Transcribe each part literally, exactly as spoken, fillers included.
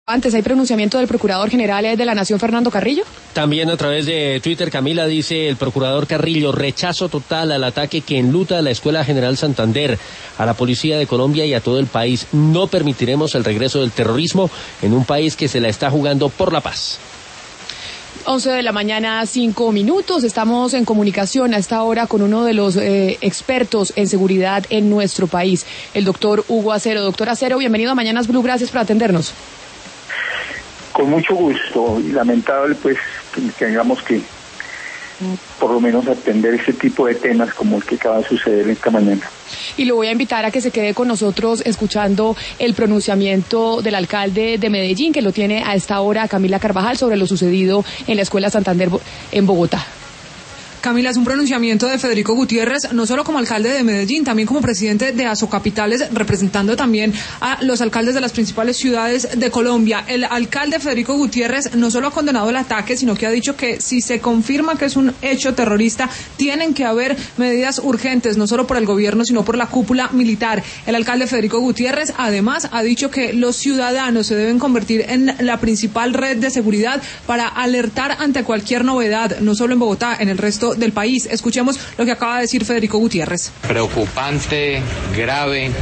Antes, ¿hay pronunciamiento del Procurador General de la Nación, Fernando Carrillo? También a través de Twitter, Camila, dice el Procurador Carrillo: rechazo total al ataque que enluta a la Escuela General Santander, a la Policía de Colombia y a todo el país. No permitiremos el regreso del terrorismo en un país que se la está jugando por la paz. once de la mañana, cinco minutos. Estamos en comunicación a esta hora con uno de los eh, expertos en seguridad en nuestro país, el doctor Hugo Acero. Doctor Acero, bienvenido a Mañanas Blue, gracias por atendernos. Con mucho gusto, y lamentable pues que tengamos que por lo menos atender ese tipo de temas como el que acaba de suceder esta mañana. Y lo voy a invitar a que se quede con nosotros escuchando el pronunciamiento del alcalde de Medellín, que lo tiene a esta hora Camila Carvajal, sobre lo sucedido en la Escuela Santander en Bogotá. Camila, es un pronunciamiento de Federico Gutiérrez, no solo como alcalde de Medellín, también como presidente de Asocapitales, representando también a los alcaldes de las principales ciudades de Colombia. El alcalde Federico Gutiérrez no solo ha condenado el ataque, sino que ha dicho que si se confirma que es un hecho terrorista, tienen que haber medidas urgentes, no solo por el gobierno, sino por la cúpula militar. El alcalde Federico Gutiérrez, además, ha dicho que los ciudadanos se deben convertir en la principal red de seguridad para alertar ante cualquier novedad, no solo en Bogotá, en el resto del país. Escuchemos lo que acaba de decir Federico Gutiérrez. Preocupante, grave,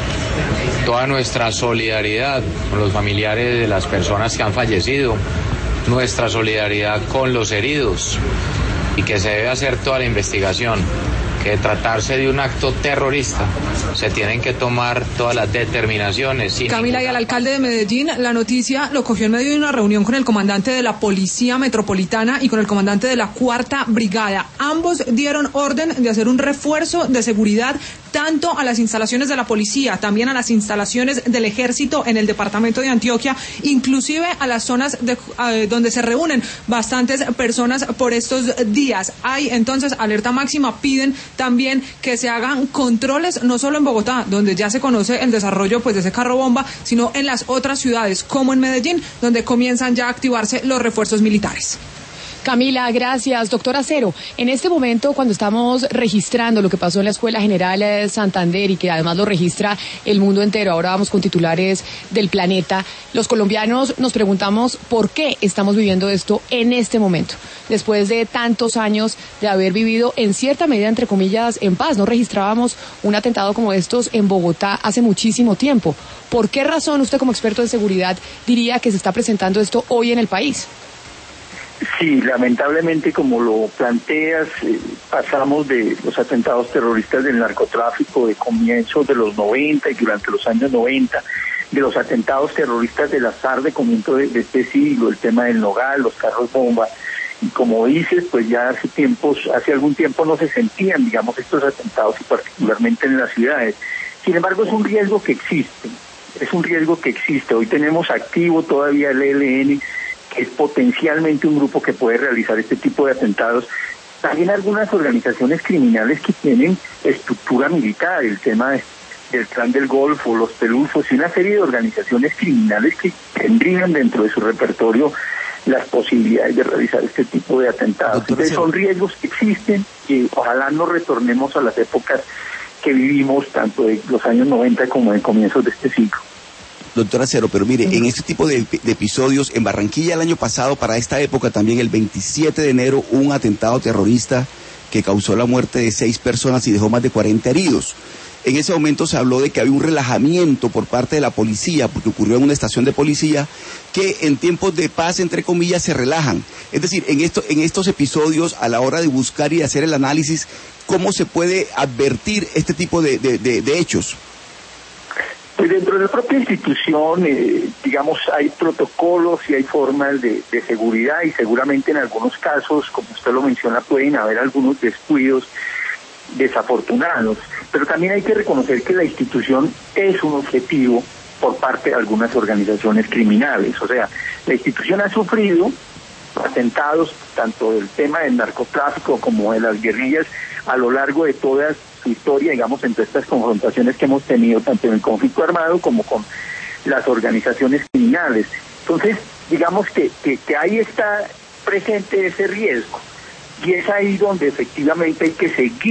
toda nuestra solidaridad con los familiares de las personas que han fallecido, nuestra solidaridad con los heridos, y que se debe hacer toda la investigación, que de tratarse de un acto terrorista se tienen que tomar todas las determinaciones. Sin Camila, ninguna... y al alcalde de Medellín, la noticia lo cogió en medio de una reunión con el comandante de la Policía Metropolitana y con el comandante de la Cuarta Brigada. Ambos dieron orden de hacer un refuerzo de seguridad tanto a las instalaciones de la policía, también a las instalaciones del ejército en el departamento de Antioquia, inclusive a las zonas de, eh, donde se reúnen bastantes personas por estos días. Hay entonces alerta máxima, piden también que se hagan controles no solo en Bogotá, donde ya se conoce el desarrollo pues de ese carro bomba, sino en las otras ciudades como en Medellín, donde comienzan ya a activarse los refuerzos militares. Camila, gracias. Doctor Acero, en este momento, cuando estamos registrando lo que pasó en la Escuela General Santander y que además lo registra el mundo entero, ahora vamos con titulares del planeta, los colombianos nos preguntamos por qué estamos viviendo esto en este momento, después de tantos años de haber vivido en cierta medida, entre comillas, en paz. No registrábamos un atentado como estos en Bogotá hace muchísimo tiempo. ¿Por qué razón usted, como experto en seguridad, diría que se está presentando esto hoy en el país? Sí, lamentablemente, como lo planteas, eh, pasamos de los atentados terroristas del narcotráfico de comienzos de los noventa y durante los años noventa, de los atentados terroristas de la S A R de comienzo de, de este siglo, el tema del Nogal, los carros bomba, y como dices, pues ya hace tiempos, hace algún tiempo no se sentían, digamos, estos atentados, y particularmente en las ciudades. Sin embargo, es un riesgo que existe, es un riesgo que existe. Hoy tenemos activo todavía el E L N, que es potencialmente un grupo que puede realizar este tipo de atentados. También algunas organizaciones criminales que tienen estructura militar, el tema de, del Clan del Golfo, los Pelusos y una serie de organizaciones criminales que tendrían dentro de su repertorio las posibilidades de realizar este tipo de atentados. Doctor, entonces son riesgos que existen y ojalá no retornemos a las épocas que vivimos tanto de los años noventa como de comienzos de este siglo. Doctor Acero, pero mire, en este tipo de, de episodios, en Barranquilla el año pasado, para esta época también, el veintisiete de enero, un atentado terrorista que causó la muerte de seis personas y dejó más de cuarenta heridos. En ese momento se habló de que había un relajamiento por parte de la policía, porque ocurrió en una estación de policía, que en tiempos de paz, entre comillas, se relajan. Es decir, en, esto, en estos episodios, a la hora de buscar y hacer el análisis, ¿cómo se puede advertir este tipo de, de, de, de hechos? Pues dentro de la propia institución, eh, digamos, hay protocolos y hay formas de, de seguridad, y seguramente en algunos casos, como usted lo menciona, pueden haber algunos descuidos desafortunados, pero también hay que reconocer que la institución es un objetivo por parte de algunas organizaciones criminales. O sea, la institución ha sufrido atentados tanto del tema del narcotráfico como de las guerrillas a lo largo de toda su historia, digamos, entre estas confrontaciones que hemos tenido tanto en el conflicto armado como con las organizaciones criminales. Entonces, digamos que, que, que ahí está presente ese riesgo, y es ahí donde efectivamente hay que seguir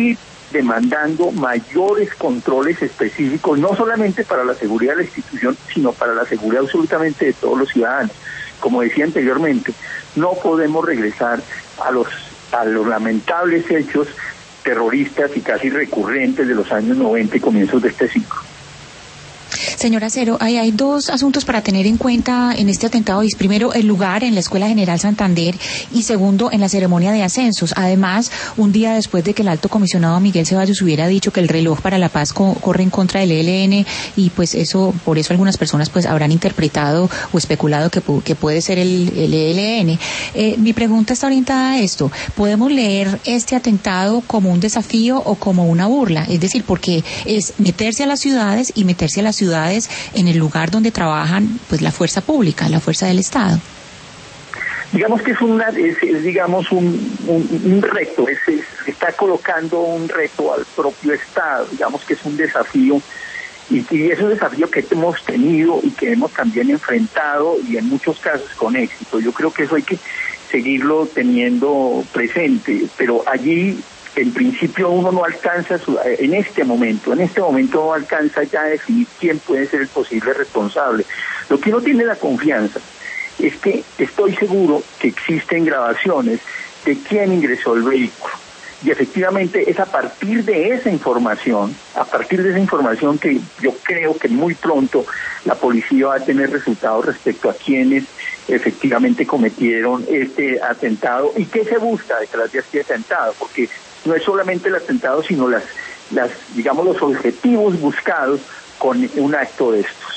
demandando mayores controles específicos, no solamente para la seguridad de la institución, sino para la seguridad absolutamente de todos los ciudadanos. Como decía anteriormente, no podemos regresar a los, a los lamentables hechos terroristas y casi recurrentes de los años noventa y comienzos de este siglo. Señor Acero, hay, hay dos asuntos para tener en cuenta en este atentado. Y primero, el lugar en la Escuela General Santander, y segundo, en la ceremonia de ascensos. Además, un día después de que el alto comisionado Miguel Ceballos hubiera dicho que el reloj para la paz co corre en contra del E L N, y pues eso, por eso algunas personas pues habrán interpretado o especulado que, que puede ser el, el E L N. Eh, mi pregunta está orientada a esto. ¿Podemos leer este atentado como un desafío o como una burla? Es decir, porque es meterse a las ciudades y meterse a las ciudades en el lugar donde trabajan pues la fuerza pública, la fuerza del Estado. Digamos que es una es, es digamos un, un, un reto, es, es, está colocando un reto al propio Estado, digamos que es un desafío, y, y es un desafío que hemos tenido y que hemos también enfrentado, y en muchos casos con éxito. Yo creo que eso hay que seguirlo teniendo presente, pero allí en principio uno no alcanza, su, en este momento, en este momento no alcanza ya a definir quién puede ser el posible responsable. Lo que uno tiene la confianza es que estoy seguro que existen grabaciones de quién ingresó el vehículo. Y efectivamente es a partir de esa información, a partir de esa información que yo creo que muy pronto la policía va a tener resultados respecto a quiénes efectivamente cometieron este atentado y qué se busca detrás de este atentado, porque no es solamente el atentado, sino las, las, digamos, los objetivos buscados con un acto de estos.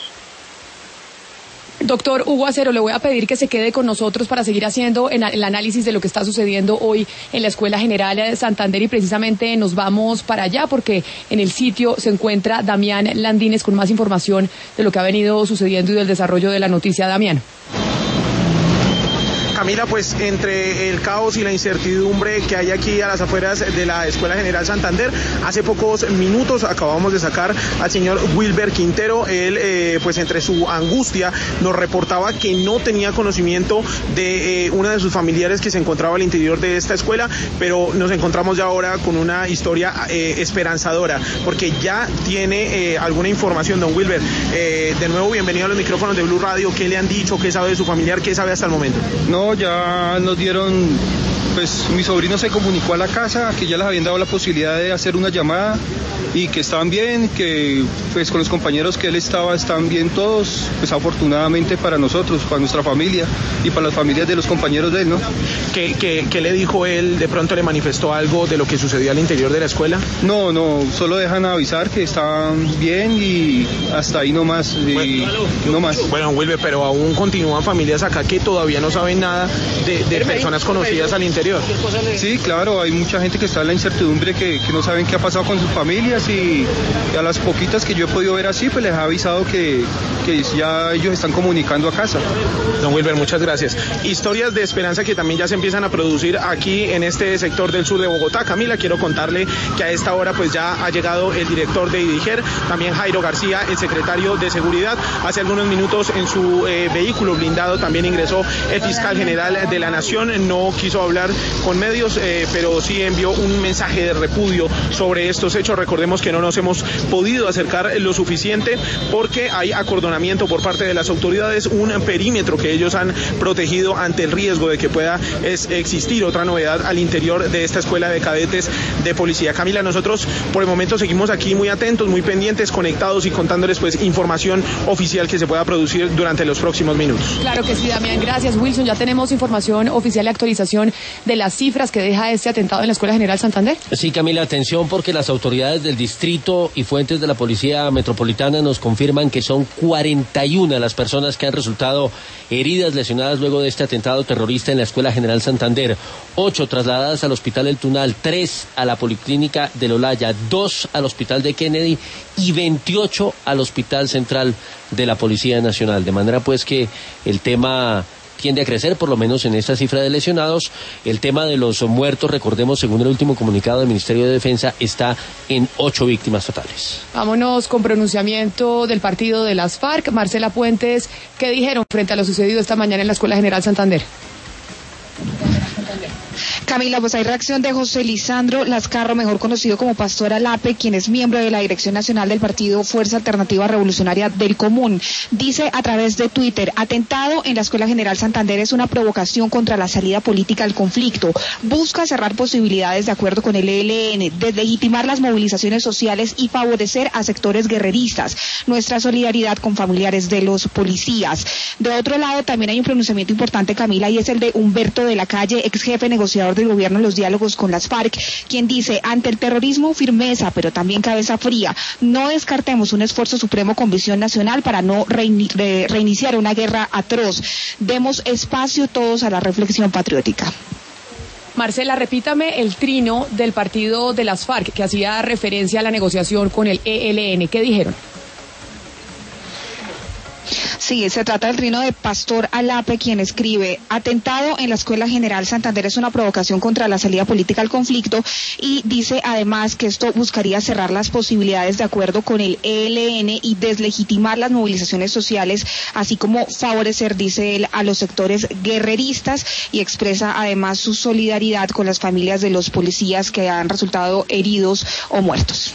Doctor Hugo Acero, le voy a pedir que se quede con nosotros para seguir haciendo el análisis de lo que está sucediendo hoy en la Escuela General de Santander, y precisamente nos vamos para allá porque en el sitio se encuentra Damián Landines con más información de lo que ha venido sucediendo y del desarrollo de la noticia. Damián. Camila, pues entre el caos y la incertidumbre que hay aquí a las afueras de la Escuela General Santander, hace pocos minutos acabamos de sacar al señor Wilber Quintero. Él, eh, pues entre su angustia, nos reportaba que no tenía conocimiento de eh, una de sus familiares que se encontraba al interior de esta escuela, pero nos encontramos ya ahora con una historia eh, esperanzadora, porque ya tiene eh, alguna información. Don Wilber, eh, de nuevo bienvenido a los micrófonos de Blue Radio. ¿Qué le han dicho? ¿Qué sabe de su familiar? ¿Qué sabe hasta el momento? No, ya nos dieron, pues mi sobrino se comunicó a la casa que ya les habían dado la posibilidad de hacer una llamada y que estaban bien, que pues con los compañeros que él estaba están bien todos, pues afortunadamente para nosotros, para nuestra familia y para las familias de los compañeros de él, ¿no? ¿Qué, qué, qué le dijo él? ¿De pronto le manifestó algo de lo que sucedió al interior de la escuela? No, no, solo dejan avisar que estaban bien y hasta ahí no más, y bueno, no más. Bueno, Wilber, pero aún continúan familias acá que todavía no saben nada de, de personas conocidas al interior. Sí, claro, hay mucha gente que está en la incertidumbre, que, que no saben qué ha pasado con sus familias, y a las poquitas que yo he podido ver así, pues les he avisado que, que ya ellos están comunicando a casa. Don Wilber, muchas gracias. Historias de esperanza que también ya se empiezan a producir aquí en este sector del sur de Bogotá. Camila, quiero contarle que a esta hora pues ya ha llegado el director de IDIGER, también Jairo García, el secretario de Seguridad. Hace algunos minutos en su eh, vehículo blindado también ingresó el fiscal general de la Nación. No quiso hablar con medios, eh, pero sí envió un mensaje de repudio sobre estos hechos. Recordemos que no nos hemos podido acercar lo suficiente porque hay acordonamiento por parte de las autoridades, un perímetro que ellos han protegido ante el riesgo de que pueda es, existir otra novedad al interior de esta escuela de cadetes de policía. Camila, nosotros por el momento seguimos aquí muy atentos, muy pendientes, conectados y contándoles pues información oficial que se pueda producir durante los próximos minutos. Claro que sí, Damián, gracias. Wilson, ya tenemos información oficial y actualización de las cifras que deja este atentado en la Escuela General Santander. Sí, Camila, atención porque las autoridades del distrito y fuentes de la Policía Metropolitana nos confirman que son cuarenta y una las personas que han resultado heridas, lesionadas luego de este atentado terrorista en la Escuela General Santander. Ocho trasladadas al Hospital El Tunal, tres a la Policlínica del Olaya, dos al Hospital de Kennedy y veintiocho al Hospital Central de la Policía Nacional. De manera pues que el tema tiende a crecer, por lo menos en esta cifra de lesionados. El tema de los muertos, recordemos, según el último comunicado del Ministerio de Defensa, está en ocho víctimas totales. Vámonos con pronunciamiento del partido de las FARC. Marcela Puentes, ¿qué dijeron frente a lo sucedido esta mañana en la Escuela General Santander? Camila, pues hay reacción de José Lisandro Lascarro, mejor conocido como Pastor Alape, quien es miembro de la Dirección Nacional del Partido Fuerza Alternativa Revolucionaria del Común. Dice a través de Twitter: atentado en la Escuela General Santander es una provocación contra la salida política al conflicto. Busca cerrar posibilidades de acuerdo con el E L N, deslegitimar las movilizaciones sociales y favorecer a sectores guerreristas. Nuestra solidaridad con familiares de los policías. De otro lado, también hay un pronunciamiento importante, Camila, y es el de Humberto de la Calle, ex jefe negociador del gobierno en los diálogos con las FARC, quien dice: ante el terrorismo, firmeza, pero también cabeza fría. No descartemos un esfuerzo supremo con visión nacional para no reini- re- reiniciar una guerra atroz. Demos espacio todos a la reflexión patriótica. Marcela, repítame el trino del partido de las FARC que hacía referencia a la negociación con el E L N. ¿Qué dijeron? Sí, se trata del trino de Pastor Alape, quien escribe: atentado en la Escuela General Santander es una provocación contra la salida política al conflicto, y dice además que esto buscaría cerrar las posibilidades de acuerdo con el E L N y deslegitimar las movilizaciones sociales, así como favorecer, dice él, a los sectores guerreristas, y expresa además su solidaridad con las familias de los policías que han resultado heridos o muertos.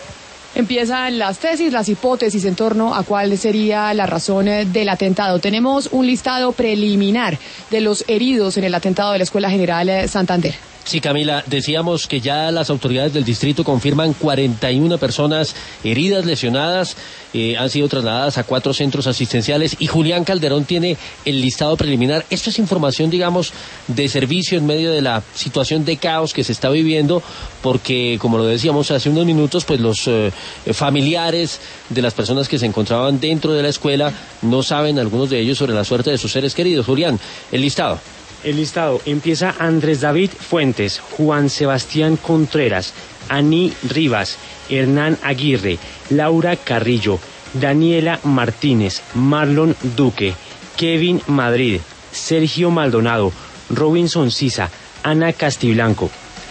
Empiezan las tesis, las hipótesis en torno a cuál sería la razón del atentado. Tenemos un listado preliminar de los heridos en el atentado de la Escuela General Santander. Sí, Camila, decíamos que ya las autoridades del distrito confirman cuarenta y una personas heridas, lesionadas, eh, han sido trasladadas a cuatro centros asistenciales, y Julián Calderón tiene el listado preliminar. Esto es información, digamos, de servicio en medio de la situación de caos que se está viviendo, porque, como lo decíamos hace unos minutos, pues los eh, familiares de las personas que se encontraban dentro de la escuela no saben, algunos de ellos, sobre la suerte de sus seres queridos. Julián, el listado. El listado empieza: Andrés David Fuentes, Juan Sebastián Contreras, Aní Rivas, Hernán Aguirre, Laura Carrillo, Daniela Martínez, Marlon Duque, Kevin Madrid, Sergio Maldonado, Robinson Sisa, Ana Castiblanco,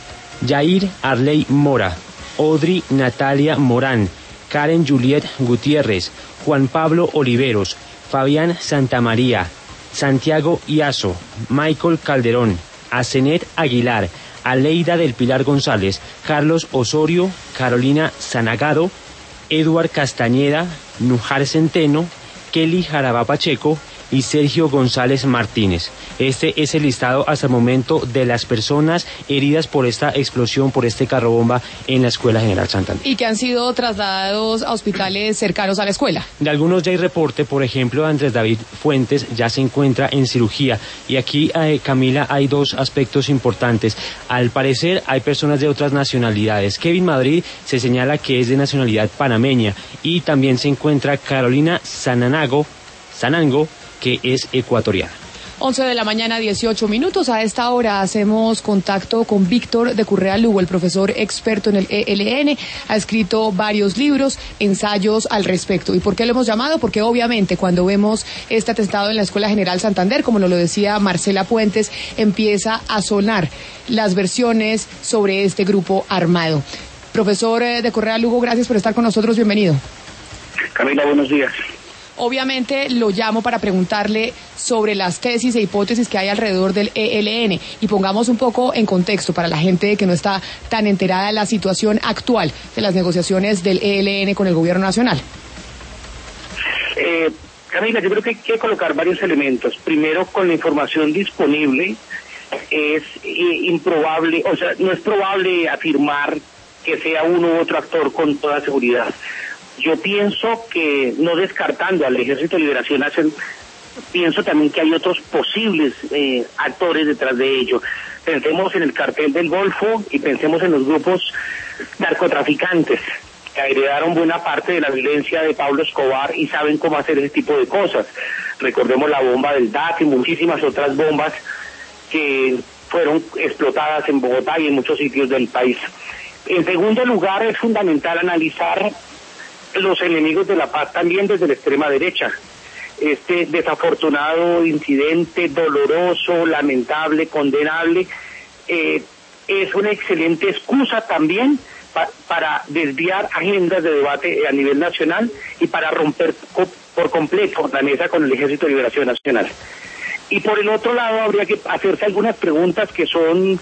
Yair Arley Mora, Audrey Natalia Morán, Karen Juliet Gutiérrez, Juan Pablo Oliveros, Fabián Santamaría, Santiago Iaso, Michael Calderón, Asenet Aguilar, Aleida del Pilar González, Carlos Osorio, Carolina Sanagado, Eduard Castañeda, Nujar Centeno, Kelly Jarabá Pacheco y Sergio González Martínez. Este es el listado hasta el momento de las personas heridas por esta explosión, por este carro bomba en la Escuela General Santander. Y que han sido trasladados a hospitales cercanos a la escuela. De algunos ya hay reporte, por ejemplo, Andrés David Fuentes ya se encuentra en cirugía. Y aquí, eh, Camila, hay dos aspectos importantes. Al parecer hay personas de otras nacionalidades. Kevin Madrid se señala que es de nacionalidad panameña, y también se encuentra Carolina Sananago, Sanango, que es ecuatoriana. once de la mañana, dieciocho minutos. A esta hora hacemos contacto con Víctor de Currea Lugo, el profesor experto en el E L N. Ha escrito varios libros, ensayos al respecto. ¿Y por qué lo hemos llamado? Porque obviamente cuando vemos este atentado en la Escuela General Santander, como nos lo decía Marcela Puentes, empieza a sonar las versiones sobre este grupo armado. Profesor de Currea Lugo, gracias por estar con nosotros. Bienvenido. Camila, buenos días. Obviamente lo llamo para preguntarle sobre las tesis e hipótesis que hay alrededor del E L N, y pongamos un poco en contexto para la gente que no está tan enterada de la situación actual de las negociaciones del E L N con el gobierno nacional. Eh, Camila, yo creo que hay que colocar varios elementos. Primero, con la información disponible, es eh, improbable, o sea, no es probable afirmar que sea uno u otro actor con toda seguridad. Yo pienso que, no descartando al Ejército de Liberación Nacional, pienso también que hay otros posibles eh, actores detrás de ello. Pensemos en el cartel del Golfo y pensemos en los grupos narcotraficantes que heredaron buena parte de la violencia de Pablo Escobar y saben cómo hacer ese tipo de cosas. Recordemos la bomba del D A C y muchísimas otras bombas que fueron explotadas en Bogotá y en muchos sitios del país. En segundo lugar, es fundamental analizar los enemigos de la paz también desde la extrema derecha. Este desafortunado incidente, doloroso, lamentable, condenable, eh, es una excelente excusa también pa para desviar agendas de debate a nivel nacional y para romper co por completo la mesa con el Ejército de Liberación Nacional. Y por el otro lado habría que hacerse algunas preguntas que son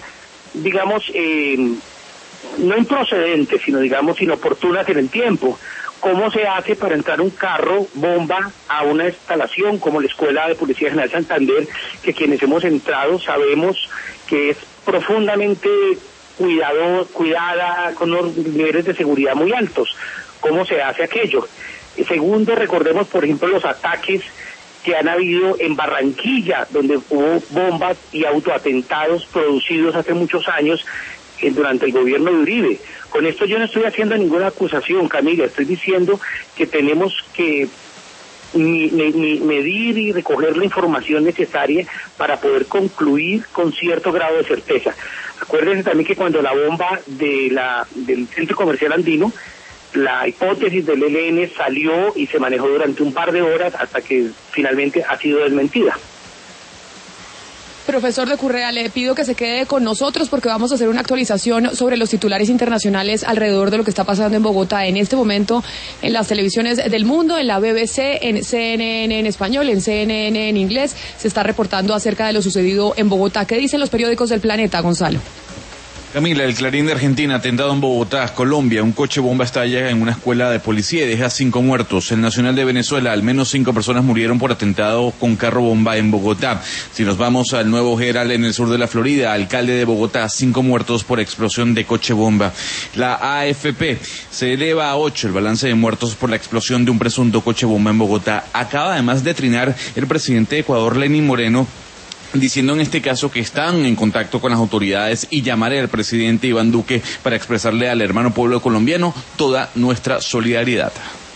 digamos, eh, no improcedentes, sino, digamos, inoportunas en el tiempo. ¿Cómo se hace para entrar un carro bomba a una instalación como la Escuela de Policía General Santander, que quienes hemos entrado sabemos que es profundamente cuidado, cuidada, con unos niveles de seguridad muy altos? ¿Cómo se hace aquello? Segundo, recordemos, por ejemplo, los ataques que han habido en Barranquilla, donde hubo bombas y autoatentados producidos hace muchos años eh, durante el gobierno de Uribe. Con esto yo no estoy haciendo ninguna acusación, Camila, estoy diciendo que tenemos que ni, ni, ni medir y recoger la información necesaria para poder concluir con cierto grado de certeza. Acuérdense también que cuando la bomba de la del Centro Comercial Andino, la hipótesis del E L N salió y se manejó durante un par de horas hasta que finalmente ha sido desmentida. Profesor de Currea, le pido que se quede con nosotros porque vamos a hacer una actualización sobre los titulares internacionales alrededor de lo que está pasando en Bogotá en este momento en las televisiones del mundo, en la B B C, en C N N en español, en C N N en inglés. Se está reportando acerca de lo sucedido en Bogotá. ¿Qué dicen los periódicos del planeta, Gonzalo? Camila, el Clarín de Argentina, atentado en Bogotá, Colombia. Un coche bomba estalla en una escuela de policía y deja cinco muertos. El Nacional de Venezuela, al menos cinco personas murieron por atentado con carro bomba en Bogotá. Si nos vamos al Nuevo Herald en el sur de la Florida, alcalde de Bogotá, cinco muertos por explosión de coche bomba. La A F P se eleva a ocho el balance de muertos por la explosión de un presunto coche bomba en Bogotá. Acaba además de trinar el presidente de Ecuador, Lenín Moreno, diciendo en este caso que están en contacto con las autoridades y llamaré al presidente Iván Duque para expresarle al hermano pueblo colombiano toda nuestra solidaridad.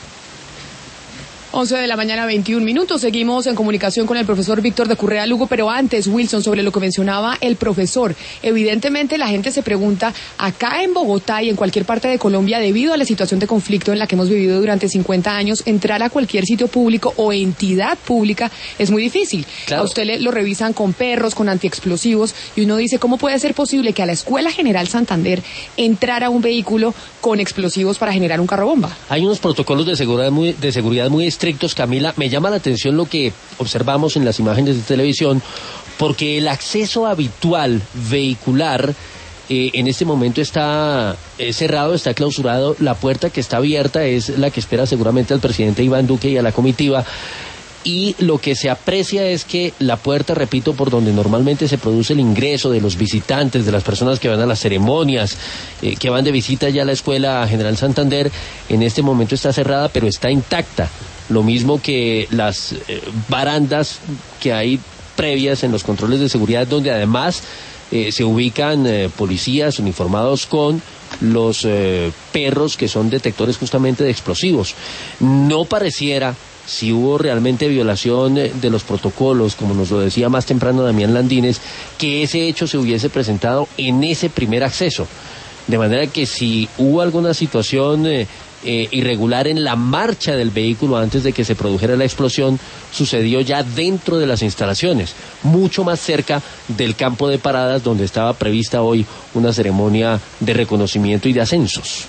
once de la mañana, veintiún minutos. Seguimos en comunicación con el profesor Víctor de Currea Lugo, pero antes, Wilson, sobre lo que mencionaba el profesor. Evidentemente la gente se pregunta, acá en Bogotá y en cualquier parte de Colombia, debido a la situación de conflicto en la que hemos vivido durante cincuenta años, entrar a cualquier sitio público o entidad pública es muy difícil. Claro. A usted le, lo revisan con perros, con antiexplosivos, y uno dice, ¿cómo puede ser posible que a la Escuela General Santander entrara un vehículo con explosivos para generar un carro bomba? Hay unos protocolos de seguridad muy, de seguridad muy estrictos, Camila. Me llama la atención lo que observamos en las imágenes de televisión, porque el acceso habitual vehicular eh, en este momento está eh, cerrado, está clausurado. La puerta que está abierta es la que espera seguramente al presidente Iván Duque y a la comitiva. Y lo que se aprecia es que la puerta, repito, por donde normalmente se produce el ingreso de los visitantes, de las personas que van a las ceremonias, eh, que van de visita ya a la Escuela General Santander, en este momento está cerrada, pero está intacta. Lo mismo que las eh, barandas que hay previas en los controles de seguridad, donde además eh, se ubican eh, policías uniformados con los eh, perros que son detectores justamente de explosivos. No pareciera, si hubo realmente violación de los protocolos, como nos lo decía más temprano Damián Landines, que ese hecho se hubiese presentado en ese primer acceso. De manera que si hubo alguna situación eh, eh, irregular en la marcha del vehículo antes de que se produjera la explosión, sucedió ya dentro de las instalaciones, mucho más cerca del campo de paradas donde estaba prevista hoy una ceremonia de reconocimiento y de ascensos.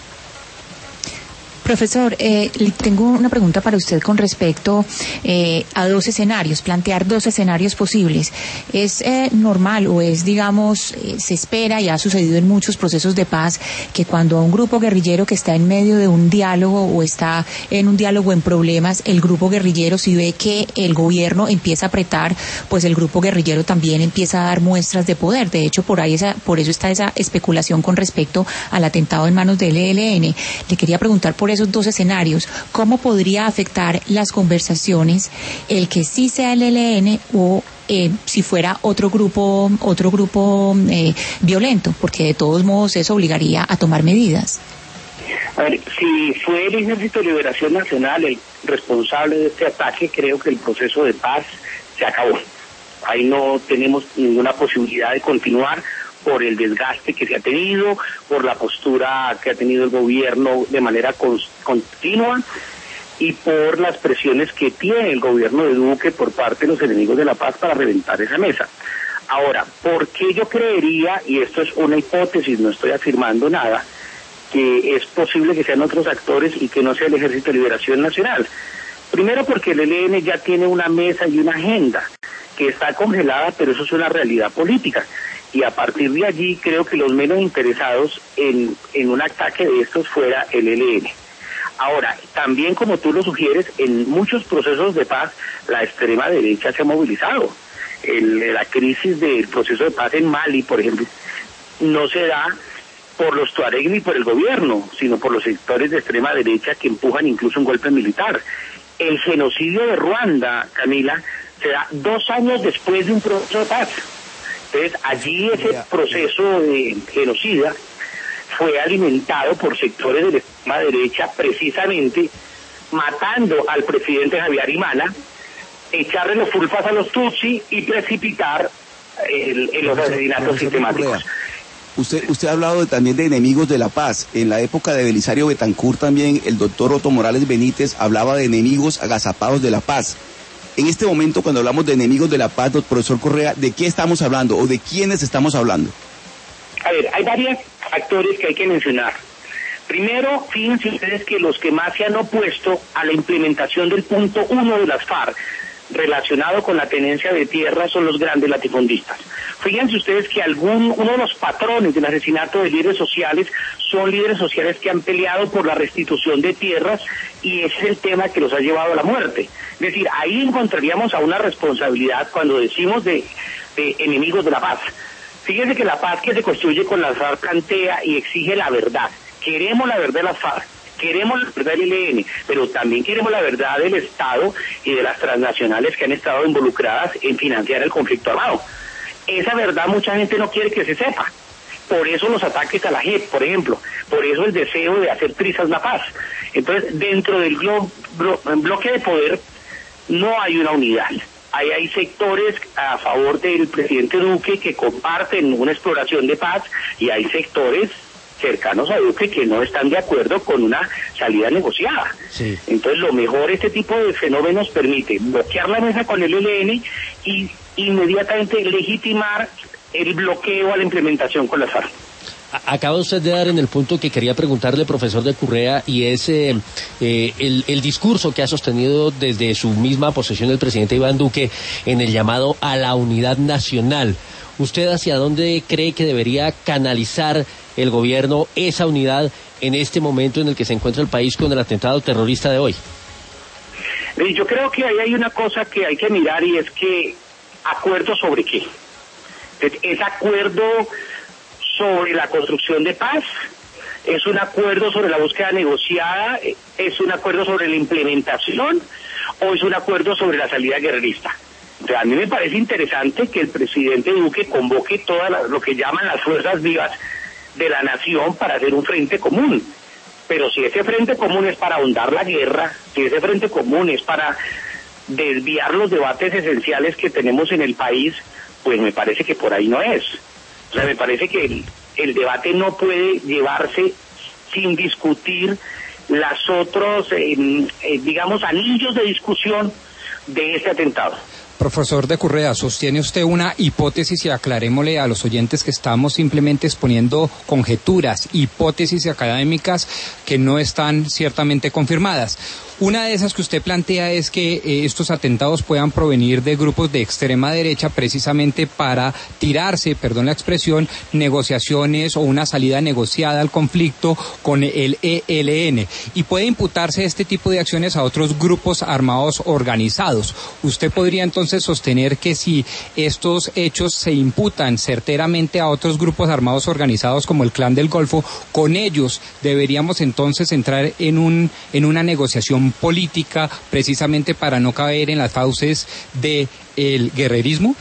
Profesor, eh, tengo una pregunta para usted con respecto eh, a dos escenarios, plantear dos escenarios posibles. ¿Es eh, normal o es, digamos, eh, se espera y ha sucedido en muchos procesos de paz que cuando un grupo guerrillero que está en medio de un diálogo o está en un diálogo en problemas, el grupo guerrillero, si ve que el gobierno empieza a apretar, pues el grupo guerrillero también empieza a dar muestras de poder? De hecho, por ahí esa, por eso está esa especulación con respecto al atentado en manos del E L N. Le quería preguntar por esos dos escenarios, ¿cómo podría afectar las conversaciones el que sí sea el E L N o eh, si fuera otro grupo otro grupo eh, violento? Porque de todos modos eso obligaría a tomar medidas. A ver, si fue el Ejército de Liberación Nacional el responsable de este ataque, creo que el proceso de paz se acabó. Ahí no tenemos ninguna posibilidad de continuar por el desgaste que se ha tenido, por la postura que ha tenido el gobierno de manera con, continua y por las presiones que tiene el gobierno de Duque por parte de los enemigos de la paz para reventar esa mesa. Ahora, ¿por qué yo creería, y esto es una hipótesis, no estoy afirmando nada, que es posible que sean otros actores y que no sea el Ejército de Liberación Nacional? Primero porque el E L N ya tiene una mesa y una agenda que está congelada, pero eso es una realidad política. y a partir de allí creo que los menos interesados en, en un ataque de estos fuera el E L N. Ahora, también como tú lo sugieres, en muchos procesos de paz la extrema derecha se ha movilizado. El, la crisis del proceso de paz en Mali, por ejemplo, no se da por los tuareg ni por el gobierno, sino por los sectores de extrema derecha que empujan incluso un golpe militar. El genocidio de Ruanda, Camila, se da dos años después de un proceso de paz. Entonces, allí ese proceso de genocida fue alimentado por sectores de la extrema derecha, precisamente matando al presidente Javier Arimana, echarle los fulpas a los tutsi y precipitar el, el, los asesinatos sistemáticos. Usted, usted ha hablado de, también de enemigos de la paz. En la época de Belisario Betancur también el doctor Otto Morales Benítez hablaba de enemigos agazapados de la paz. En este momento, cuando hablamos de enemigos de la paz, profesor Correa, ¿de qué estamos hablando o de quiénes estamos hablando? A ver, hay varios actores que hay que mencionar. Primero, fíjense ustedes que los que más se han opuesto a la implementación del punto uno de las FARC, relacionado con la tenencia de tierra, son los grandes latifundistas. Fíjense ustedes que algún uno de los patrones del asesinato de líderes sociales son líderes sociales que han peleado por la restitución de tierras, y ese es el tema que los ha llevado a la muerte. Es decir, ahí encontraríamos a una responsabilidad cuando decimos de, de enemigos de la paz. Fíjense que la paz que se construye con las FARC plantea y exige la verdad. Queremos la verdad de las FARC, queremos la verdad del E L N, pero también queremos la verdad del Estado y de las transnacionales que han estado involucradas en financiar el conflicto armado. Esa verdad mucha gente no quiere que se sepa. Por eso los ataques a la J E P, por ejemplo, por eso el deseo de hacer trizas la paz. Entonces, dentro del blo blo bloque de poder no hay una unidad. Ahí hay sectores a favor del presidente Duque que comparten una exploración de paz, y hay sectores cercanos a Duque que no están de acuerdo con una salida negociada. Sí. Entonces, lo mejor, este tipo de fenómenos permite bloquear la mesa con el E L N y inmediatamente legitimar el bloqueo a la implementación con las FARC. Acaba usted de dar en el punto que quería preguntarle, profesor de Correa, y es eh, eh, el, el discurso que ha sostenido desde su misma posesión el presidente Iván Duque en el llamado a la unidad nacional. ¿Usted hacia dónde cree que debería canalizar el gobierno esa unidad en este momento en el que se encuentra el país con el atentado terrorista de hoy? Yo creo que ahí hay una cosa que hay que mirar, y es que ¿acuerdo sobre qué? ¿Es acuerdo sobre la construcción de paz? ¿Es un acuerdo sobre la búsqueda negociada? ¿Es un acuerdo sobre la implementación? ¿O es un acuerdo sobre la salida guerrerista? O sea, a mí me parece interesante que el presidente Duque convoque todas las, lo que llaman las fuerzas vivas de la nación para hacer un frente común. Pero si ese frente común es para ahondar la guerra, si ese frente común es para desviar los debates esenciales que tenemos en el país, pues me parece que por ahí no es. O sea, me parece que el, el debate no puede llevarse sin discutir las otros, eh, eh, digamos, anillos de discusión de este atentado. Profesor de Correa, ¿sostiene usted una hipótesis, y aclarémosle a los oyentes que estamos simplemente exponiendo conjeturas, hipótesis académicas que no están ciertamente confirmadas? Una de esas que usted plantea es que eh, estos atentados puedan provenir de grupos de extrema derecha precisamente para tirarse, perdón la expresión, negociaciones o una salida negociada al conflicto con el E L N. Y puede imputarse este tipo de acciones a otros grupos armados organizados. ¿Usted podría entonces sostener que si estos hechos se imputan certeramente a otros grupos armados organizados como el Clan del Golfo, con ellos deberíamos entonces entrar en un en una negociación política precisamente para no caer en las fauces de el guerrerismo?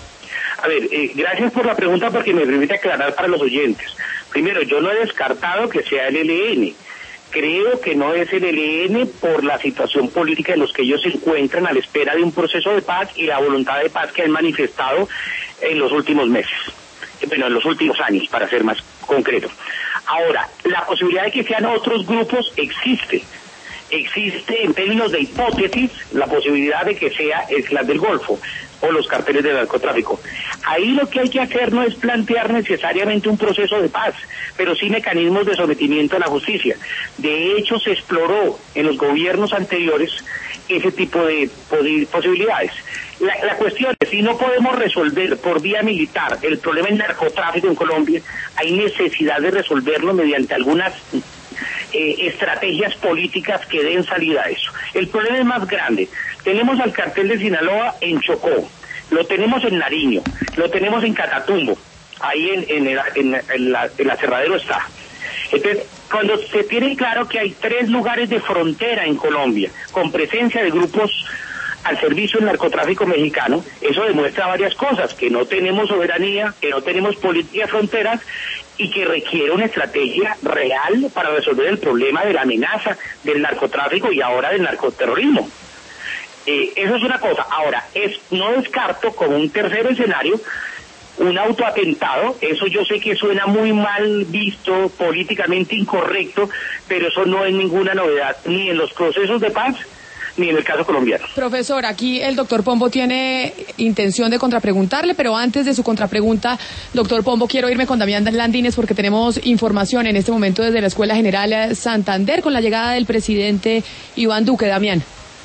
A ver, eh, gracias por la pregunta, porque me permite aclarar para los oyentes. Primero, yo no he descartado que sea el E L N. Creo que no es el E L N por la situación política en los que ellos se encuentran a la espera de un proceso de paz y la voluntad de paz que han manifestado en los últimos meses. Bueno, en los últimos años, para ser más concreto. Ahora, la posibilidad de que sean otros grupos existe. Existe en términos de hipótesis la posibilidad de que sea el Clan del Golfo. o los carteles del narcotráfico. Ahí lo que hay que hacer no es plantear necesariamente un proceso de paz, pero sí mecanismos de sometimiento a la justicia. De hecho, se exploró en los gobiernos anteriores ese tipo de posibilidades. La, la cuestión es, si no podemos resolver por vía militar el problema del narcotráfico en Colombia, hay necesidad de resolverlo mediante algunas eh, estrategias políticas que den salida a eso. El problema es más grande. Tenemos al cartel de Sinaloa en Chocó, lo tenemos en Nariño, lo tenemos en Catatumbo, ahí en, en, el, en, en, la, en la Aserradero está. Entonces, cuando se tiene claro que hay tres lugares de frontera en Colombia, con presencia de grupos al servicio del narcotráfico mexicano, eso demuestra varias cosas: que no tenemos soberanía, que no tenemos política de fronteras y que requiere una estrategia real para resolver el problema de la amenaza del narcotráfico y ahora del narcoterrorismo. Eh, eso es una cosa. Ahora, es no descarto como un tercer escenario un autoatentado. Eso yo sé que suena muy mal visto, políticamente incorrecto, pero eso no es ninguna novedad, ni en los procesos de paz, ni en el caso colombiano. Profesor, aquí el doctor Pombo tiene intención de contrapreguntarle, pero antes de su contrapregunta, doctor Pombo, quiero irme con Damián Landines porque tenemos información en este momento desde la Escuela General Santander con la llegada del presidente Iván Duque. Damián.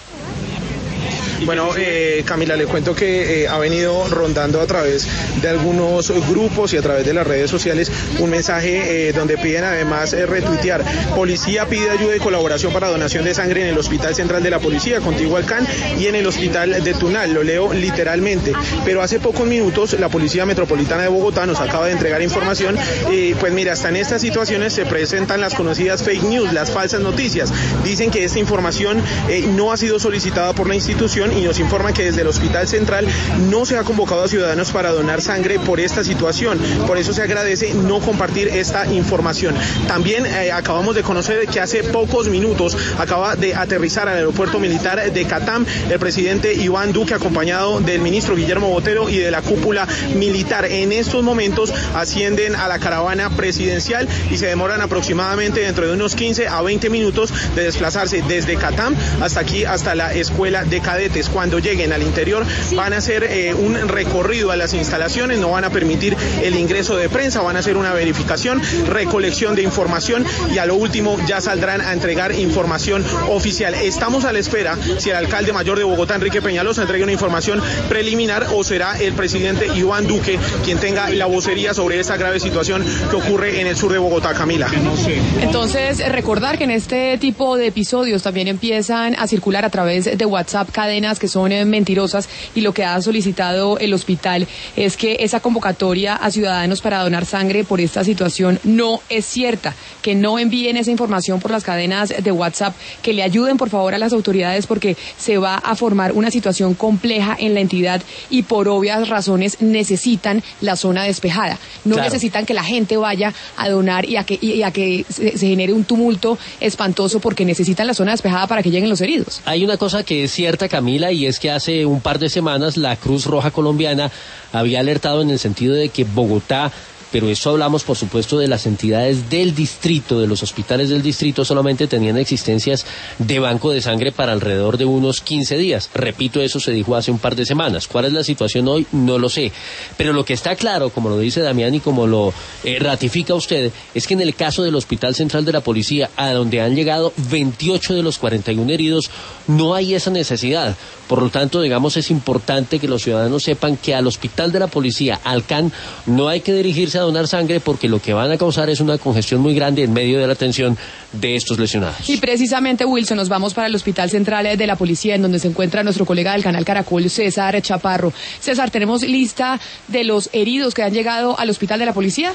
Bueno, eh, Camila, le cuento que eh, ha venido rondando a través de algunos grupos y a través de las redes sociales un mensaje eh, donde piden además eh, retuitear: policía pide ayuda y colaboración para donación de sangre en el Hospital Central de la Policía, contiguo al C A N, y en el Hospital de Tunal. Lo leo literalmente. Pero hace pocos minutos la Policía Metropolitana de Bogotá nos acaba de entregar información. Eh, pues mira, hasta en estas situaciones se presentan las conocidas fake news, las falsas noticias. Dicen que esta información eh, no ha sido solicitada por la institución y nos informan que desde el Hospital Central no se ha convocado a ciudadanos para donar sangre por esta situación. Por eso se agradece no compartir esta información. También eh, acabamos de conocer que hace pocos minutos acaba de aterrizar al aeropuerto militar de Catam el presidente Iván Duque, acompañado del ministro Guillermo Botero y de la cúpula militar. En estos momentos ascienden a la caravana presidencial y se demoran aproximadamente dentro de unos quince a veinte minutos de desplazarse desde Catam hasta aquí, hasta la escuela de cadetes. Cuando lleguen al interior van a hacer eh, un recorrido a las instalaciones, no van a permitir el ingreso de prensa, van a hacer una verificación, recolección de información y a lo último ya saldrán a entregar información oficial. Estamos a la espera si el alcalde mayor de Bogotá, Enrique Peñalosa, entrega una información preliminar o será el presidente Iván Duque quien tenga la vocería sobre esta grave situación que ocurre en el sur de Bogotá, Camila. Entonces, recordar que en este tipo de episodios también empiezan a circular a través de WhatsApp cadenas que son eh, mentirosas, y lo que ha solicitado el hospital es que esa convocatoria a ciudadanos para donar sangre por esta situación no es cierta, que no envíen esa información por las cadenas de WhatsApp, que le ayuden por favor a las autoridades porque se va a formar una situación compleja en la entidad y por obvias razones necesitan la zona despejada, no claro. necesitan que la gente vaya a donar y a que, y a que se, se genere un tumulto espantoso porque necesitan la zona despejada para que lleguen los heridos. Hay una cosa que es cierta, Camila, y es que hace un par de semanas la Cruz Roja Colombiana había alertado en el sentido de que Bogotá, pero eso hablamos por supuesto de las entidades del distrito, de los hospitales del distrito, solamente tenían existencias de banco de sangre para alrededor de unos quince días. Repito, eso se dijo hace un par de semanas. ¿Cuál es la situación hoy? No lo sé. Pero lo que está claro, como lo dice Damián y como lo eh, ratifica usted, es que en el caso del Hospital Central de la Policía, a donde han llegado veintiocho de los cuarenta y uno heridos, no hay esa necesidad. Por lo tanto, digamos, es importante que los ciudadanos sepan que al Hospital de la Policía, al C A N, no hay que dirigirse a donar sangre porque lo que van a causar es una congestión muy grande en medio de la atención de estos lesionados. Y precisamente, Wilson, nos vamos para el Hospital Central de la Policía, en donde se encuentra nuestro colega del canal Caracol, César Chaparro. César, ¿tenemos lista de los heridos que han llegado al Hospital de la Policía?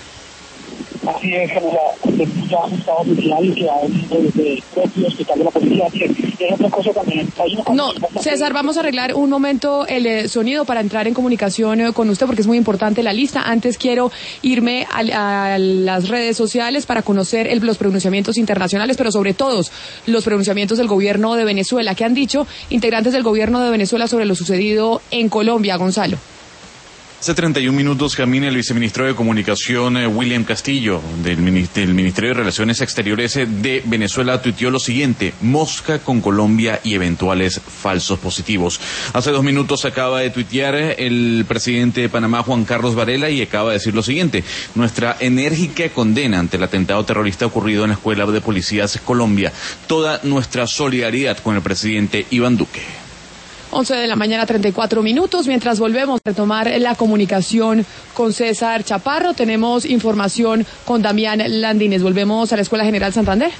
Así es, Camila, ya estaba oficial y que ha venido desde el propio Hospital de la Policía, que es otra cosa también. No, César, vamos a arreglar un momento el eh, sonido para entrar en comunicación eh, con usted, porque es muy importante la lista. Antes quiero irme a, a las redes sociales para conocer el, los pronunciamientos internacionales, pero sobre todo los pronunciamientos del gobierno de Venezuela. ¿Qué han dicho integrantes del gobierno de Venezuela sobre lo sucedido en Colombia, Gonzalo? Hace treinta y un minutos, camina el viceministro de Comunicación, eh, William Castillo, del, del Ministerio de Relaciones Exteriores de Venezuela, tuiteó lo siguiente: mosca con Colombia y eventuales falsos positivos. Hace dos minutos acaba de tuitear el presidente de Panamá, Juan Carlos Varela, y acaba de decir lo siguiente: nuestra enérgica condena ante el atentado terrorista ocurrido en la Escuela de Policías Colombia. Toda nuestra solidaridad con el presidente Iván Duque. once de la mañana, treinta y cuatro minutos. Mientras volvemos a retomar la comunicación con César Chaparro, tenemos información con Damián Landines. Volvemos a la Escuela General Santander.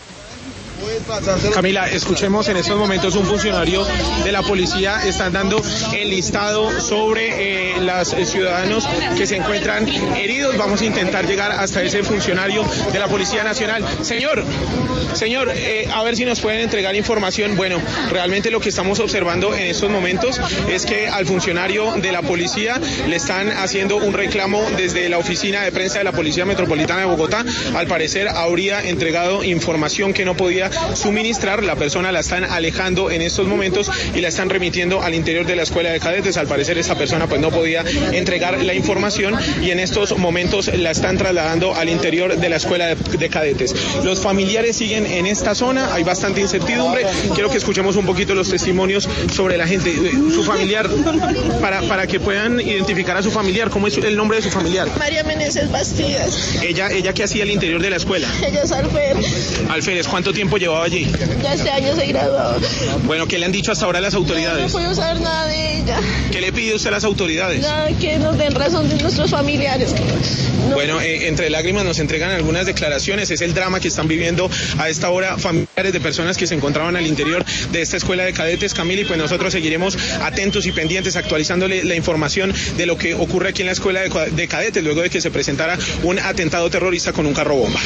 Camila, escuchemos en estos momentos un funcionario de la policía están dando el listado sobre eh, los eh, ciudadanos que se encuentran heridos. Vamos a intentar llegar hasta ese funcionario de la Policía Nacional. Señor, señor, eh, a ver si nos pueden entregar información. Bueno, realmente lo que estamos observando en estos momentos es que al funcionario de la policía le están haciendo un reclamo desde la oficina de prensa de la Policía Metropolitana de Bogotá. Al parecer habría entregado información que no podía suministrar. La persona la están alejando en estos momentos y la están remitiendo al interior de la Escuela de Cadetes. Al parecer esta persona pues no podía entregar la información y en estos momentos la están trasladando al interior de la Escuela de, de Cadetes. Los familiares siguen en esta zona, hay bastante incertidumbre. Quiero que escuchemos un poquito los testimonios sobre la gente, su familiar, para, para que puedan identificar a su familiar. ¿Cómo es el nombre de su familiar? María Meneses Bastidas. ¿Ella, ella qué hacía al interior de la escuela? Ella es alférez. Alférez, ¿cuánto tiempo llevaba allí? Ya este año se graduó. Bueno, ¿qué le han dicho hasta ahora las autoridades? No, no puedo saber nada de ella. ¿Qué le pide usted a las autoridades? Nada, que nos den razón de nuestros familiares. No. Bueno, eh, entre lágrimas nos entregan algunas declaraciones. Es el drama que están viviendo a esta hora familiares de personas que se encontraban al interior de esta Escuela de Cadetes, Camila, y pues nosotros seguiremos atentos y pendientes, actualizándole la información de lo que ocurre aquí en la Escuela de, de Cadetes, luego de que se presentara un atentado terrorista con un carro bomba.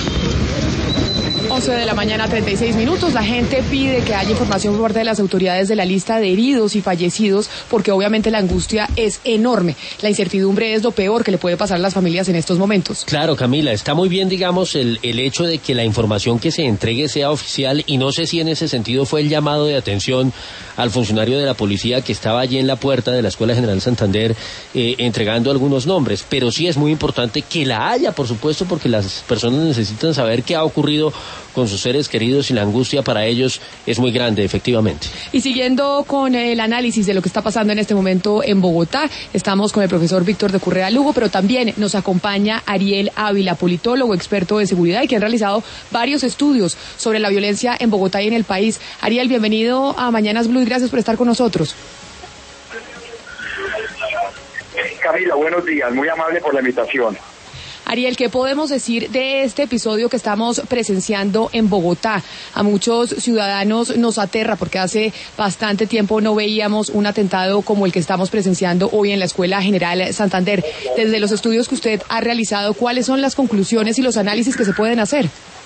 once de la mañana, treinta y seis minutos. La gente pide que haya información por parte de las autoridades de la lista de heridos y fallecidos, porque obviamente la angustia es enorme. La incertidumbre es lo peor que le puede pasar a las familias en estos momentos. Claro, Camila, está muy bien, digamos, el, el hecho de que la información que se entregue sea oficial, y no sé si en ese sentido fue el llamado de atención al funcionario de la policía que estaba allí en la puerta de la Escuela General Santander eh, entregando algunos nombres, pero sí es muy importante que la haya, por supuesto, porque las personas necesitan saber qué ha ocurrido con sus seres queridos y la angustia para ellos es muy grande, efectivamente. Y siguiendo con el análisis de lo que está pasando en este momento en Bogotá, estamos con el profesor Víctor de Currea Lugo, pero también nos acompaña Ariel Ávila, politólogo, experto de seguridad y que ha realizado varios estudios sobre la violencia en Bogotá y en el país. Ariel, bienvenido a Mañanas Blue y gracias por estar con nosotros. Camila, buenos días, muy amable por la invitación. Ariel, ¿qué podemos decir de este episodio que estamos presenciando en Bogotá? A muchos ciudadanos nos aterra porque hace bastante tiempo no veíamos un atentado como el que estamos presenciando hoy en la Escuela General Santander. Desde los estudios que usted ha realizado, ¿cuáles son las conclusiones y los análisis que se pueden hacer?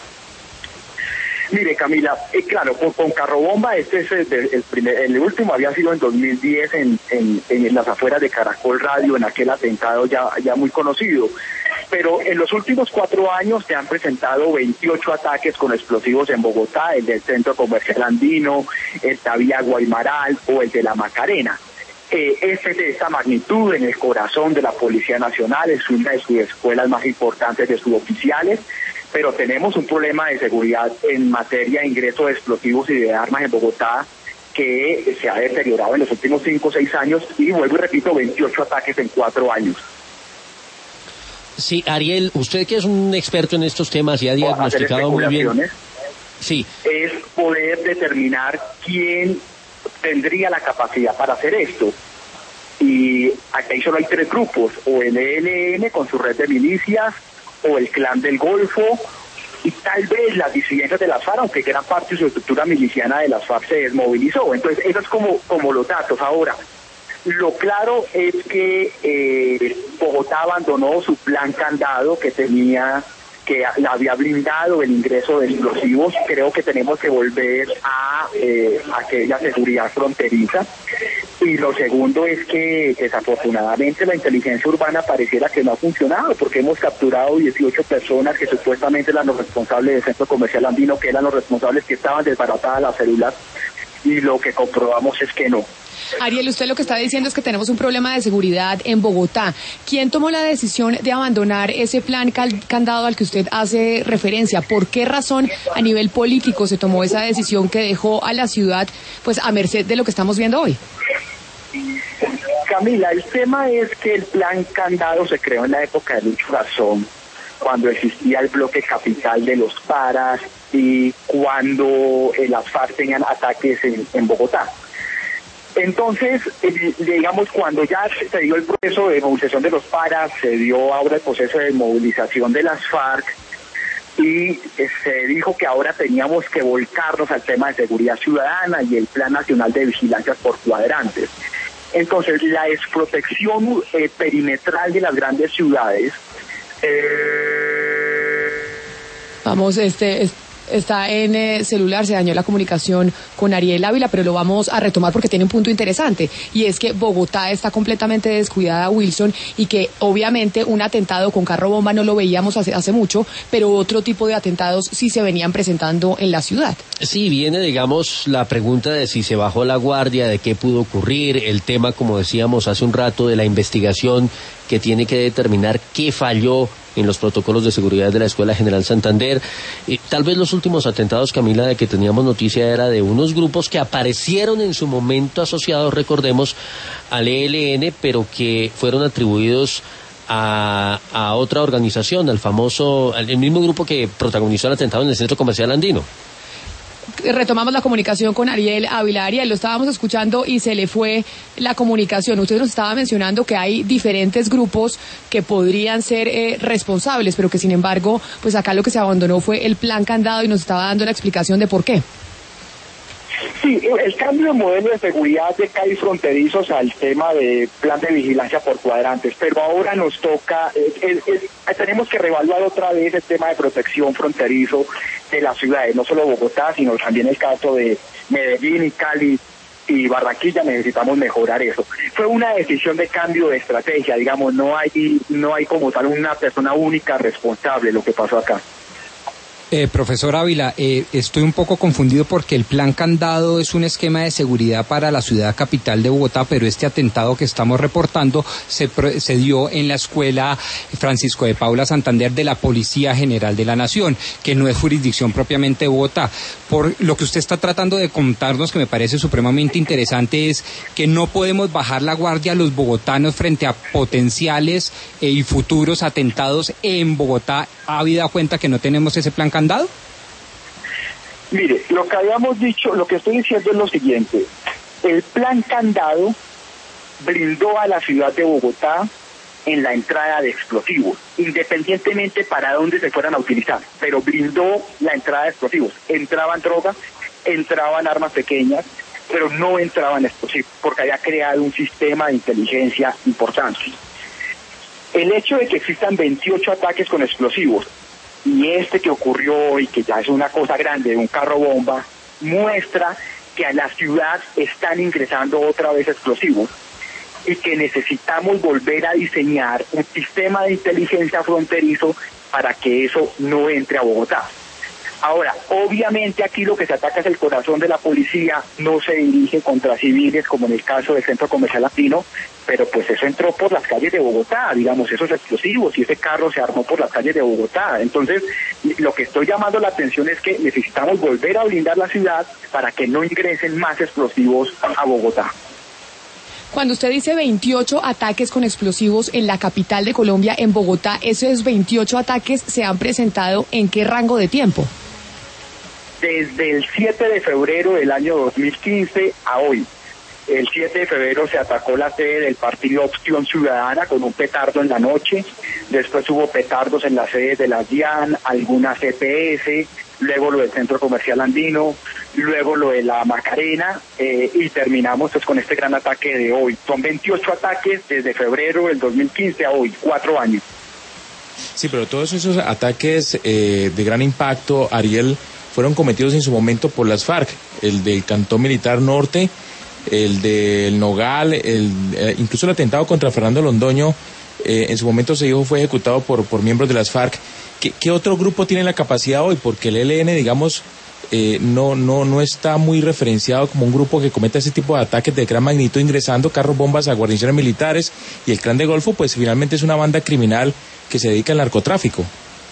Mire, Camila, eh, claro, con, con carro bomba, este es el, el, primer, el último había sido en dos mil diez en, en, en las afueras de Caracol Radio, en aquel atentado ya, ya muy conocido. Pero en los últimos cuatro años se han presentado veintiocho ataques con explosivos en Bogotá, el del Centro Comercial Andino, el Tavía Guaymaral o el de la Macarena. Eh, este es de esta magnitud en el corazón de la Policía Nacional, es una de sus escuelas más importantes de suboficiales, pero tenemos un problema de seguridad en materia de ingreso de explosivos y de armas en Bogotá que se ha deteriorado en los últimos cinco o seis años y vuelvo y repito, veintiocho ataques en cuatro años. Sí, Ariel, usted que es un experto en estos temas y ha diagnosticado muy bien. Sí. Es poder determinar quién tendría la capacidad para hacer esto. Y aquí solo hay tres grupos, o el E L N con su red de milicias, o el Clan del Golfo, y tal vez las disidencias de las FARC, aunque gran parte de su estructura miliciana de las FARC se desmovilizó. Entonces, eso es como, como los datos. Ahora, lo claro es que eh, Bogotá abandonó su plan candado que tenía, que la había blindado el ingreso de explosivos. Creo que tenemos que volver a eh, aquella seguridad fronteriza. Y lo segundo es que desafortunadamente la inteligencia urbana pareciera que no ha funcionado, porque hemos capturado dieciocho personas que supuestamente eran los responsables del Centro Comercial Andino, que eran los responsables que estaban desbaratadas las células, y lo que comprobamos es que no. Ariel, usted lo que está diciendo es que tenemos un problema de seguridad en Bogotá. ¿Quién tomó la decisión de abandonar ese plan cal- candado al que usted hace referencia? ¿Por qué razón a nivel político se tomó esa decisión que dejó a la ciudad pues a merced de lo que estamos viendo hoy? Camila, el tema es que el plan candado se creó en la época de Lucho Garzón, cuando existía el bloque capital de los paras y cuando eh, las FARC tenían ataques en, en Bogotá. Entonces, eh, digamos, cuando ya se dio el proceso de movilización de los paras, se dio ahora el proceso de movilización de las FARC y eh, se dijo que ahora teníamos que volcarnos al tema de seguridad ciudadana y el Plan Nacional de Vigilancia por Cuadrantes. Entonces, la desprotección eh, perimetral de las grandes ciudades. Eh... Vamos, este, es, está en eh, celular, se dañó la comunicación con Ariel Ávila, pero lo vamos a retomar porque tiene un punto interesante, y es que Bogotá está completamente descuidada, Wilson, y que obviamente un atentado con carro bomba no lo veíamos hace, hace mucho, pero otro tipo de atentados sí se venían presentando en la ciudad. Sí, viene, digamos, la pregunta de si se bajó la guardia, de qué pudo ocurrir, el tema, como decíamos hace un rato, de la investigación que tiene que determinar qué falló en los protocolos de seguridad de la Escuela General Santander. Y tal vez los últimos atentados, Camila, de que teníamos noticia era de unos grupos que aparecieron en su momento asociados, recordemos, al E L N, pero que fueron atribuidos a, a otra organización, al famoso, al mismo grupo que protagonizó el atentado en el Centro Comercial Andino. Retomamos la comunicación con Ariel Ávila. Ariel, lo estábamos escuchando y se le fue la comunicación. Usted nos estaba mencionando que hay diferentes grupos que podrían ser eh, responsables, pero que sin embargo, pues acá lo que se abandonó fue el plan candado y nos estaba dando la explicación de por qué. Sí, el cambio de modelo de seguridad de calles fronterizos al tema de plan de vigilancia por cuadrantes, pero ahora nos toca, eh, eh, eh, tenemos que reevaluar otra vez el tema de protección fronterizo de las ciudades, no solo Bogotá, sino también el caso de Medellín y Cali y Barranquilla. Necesitamos mejorar eso. Fue una decisión de cambio de estrategia, digamos, no hay, no hay como tal una persona única responsable de lo que pasó acá. Eh, profesor Ávila, eh, estoy un poco confundido porque el plan candado es un esquema de seguridad para la ciudad capital de Bogotá, pero este atentado que estamos reportando se, se dio en la escuela Francisco de Paula Santander de la Policía General de la Nación, que no es jurisdicción propiamente de Bogotá. Por lo que usted está tratando de contarnos, que me parece supremamente interesante, es que no podemos bajar la guardia los bogotanos frente a potenciales eh, y futuros atentados en Bogotá, habida cuenta que no tenemos ese plan candado. ¿Candado? Mire, lo que habíamos dicho, lo que estoy diciendo es lo siguiente: el plan candado brindó a la ciudad de Bogotá en la entrada de explosivos, independientemente para dónde se fueran a utilizar, pero brindó la entrada de explosivos. Entraban drogas, entraban armas pequeñas, pero no entraban explosivos, porque había creado un sistema de inteligencia importante. El hecho de que existan veintiocho ataques con explosivos y este que ocurrió hoy, que ya es una cosa grande, un carro bomba, muestra que a la ciudad están ingresando otra vez explosivos y que necesitamos volver a diseñar un sistema de inteligencia fronterizo para que eso no entre a Bogotá. Ahora, obviamente aquí lo que se ataca es el corazón de la policía, no se dirige contra civiles como en el caso del Centro Comercial Andino, pero pues eso entró por las calles de Bogotá, digamos, esos explosivos, y ese carro se armó por las calles de Bogotá. Entonces, lo que estoy llamando la atención es que necesitamos volver a blindar la ciudad para que no ingresen más explosivos a Bogotá. Cuando usted dice veintiocho ataques con explosivos en la capital de Colombia, en Bogotá, ¿esos veintiocho ataques se han presentado en qué rango de tiempo? Desde el siete de febrero del año dos mil quince a hoy. El siete de febrero se atacó la sede del partido Opción Ciudadana con un petardo en la noche. Después hubo petardos en las sedes de la DIAN, algunas C P S, luego lo del Centro Comercial Andino, luego lo de la Macarena, eh, y terminamos pues con este gran ataque de hoy. Son veintiocho ataques desde febrero del dos mil quince a hoy, cuatro años. Sí, pero todos esos ataques eh, de gran impacto, Ariel, fueron cometidos en su momento por las FARC, el del Cantón Militar Norte, el del Nogal, el, eh, incluso el atentado contra Fernando Londoño, eh, en su momento se dijo fue ejecutado por, por miembros de las FARC. ¿Qué, ¿Qué otro grupo tiene la capacidad hoy? Porque el E L N, digamos, eh, no, no, no está muy referenciado como un grupo que cometa ese tipo de ataques de gran magnitud, ingresando carros bombas a guarniciones militares, y el Clan del Golfo pues finalmente es una banda criminal que se dedica al narcotráfico.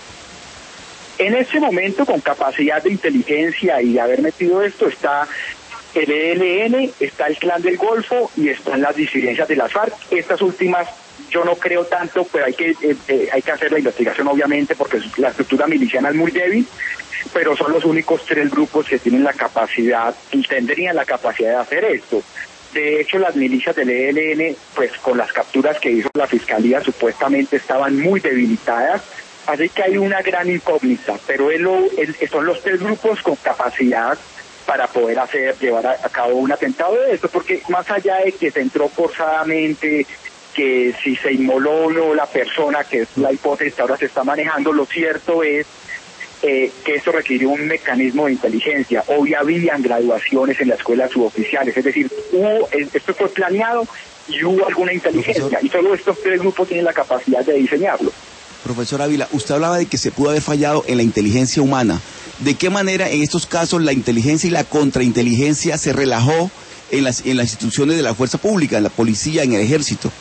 En este momento, con capacidad de inteligencia y haber metido esto, está el E L N, está el Clan del Golfo y están las disidencias de las FARC. Estas últimas yo no creo tanto, pero hay que eh, eh, hay que hacer la investigación obviamente porque la estructura miliciana es muy débil, pero son los únicos tres grupos que tienen la capacidad y tendrían la capacidad de hacer esto. De hecho, las milicias del E L N, pues con las capturas que hizo la Fiscalía, supuestamente estaban muy debilitadas. Así que hay una gran incógnita, pero él lo, él, son los tres grupos con capacidad para poder hacer, llevar a, a cabo un atentado de esto, porque más allá de que se entró forzadamente, que si se inmoló o no la persona, que es la hipótesis que ahora se está manejando, lo cierto es eh, que esto requirió un mecanismo de inteligencia. Hoy habían graduaciones en las escuelas suboficiales, es decir, hubo, esto fue planeado y hubo alguna inteligencia, Profesor. Y solo estos tres grupos tienen la capacidad de diseñarlo. Profesor Ávila, usted hablaba de que se pudo haber fallado en la inteligencia humana. ¿De qué manera en estos casos la inteligencia y la contrainteligencia se relajó en las, en las instituciones de la fuerza pública, en la policía, en el ejército?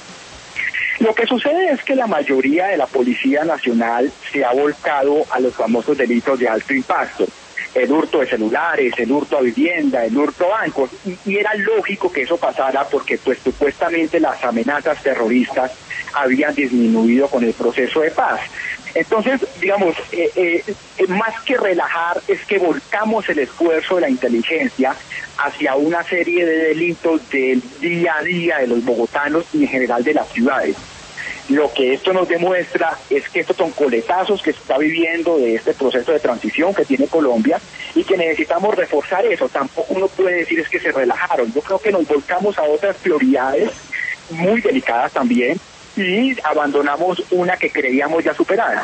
Lo que sucede es que la mayoría de la Policía Nacional se ha volcado a los famosos delitos de alto impacto. El hurto de celulares, el hurto a vivienda, el hurto a bancos, y, y era lógico que eso pasara porque pues supuestamente las amenazas terroristas habían disminuido con el proceso de paz. Entonces, digamos, eh, eh, más que relajar es que volcamos el esfuerzo de la inteligencia hacia una serie de delitos del día a día de los bogotanos y en general de las ciudades. Lo que esto nos demuestra es que estos son coletazos que se está viviendo de este proceso de transición que tiene Colombia y que necesitamos reforzar eso. Tampoco uno puede decir es que se relajaron. Yo creo que nos volcamos a otras prioridades muy delicadas también y abandonamos una que creíamos ya superada.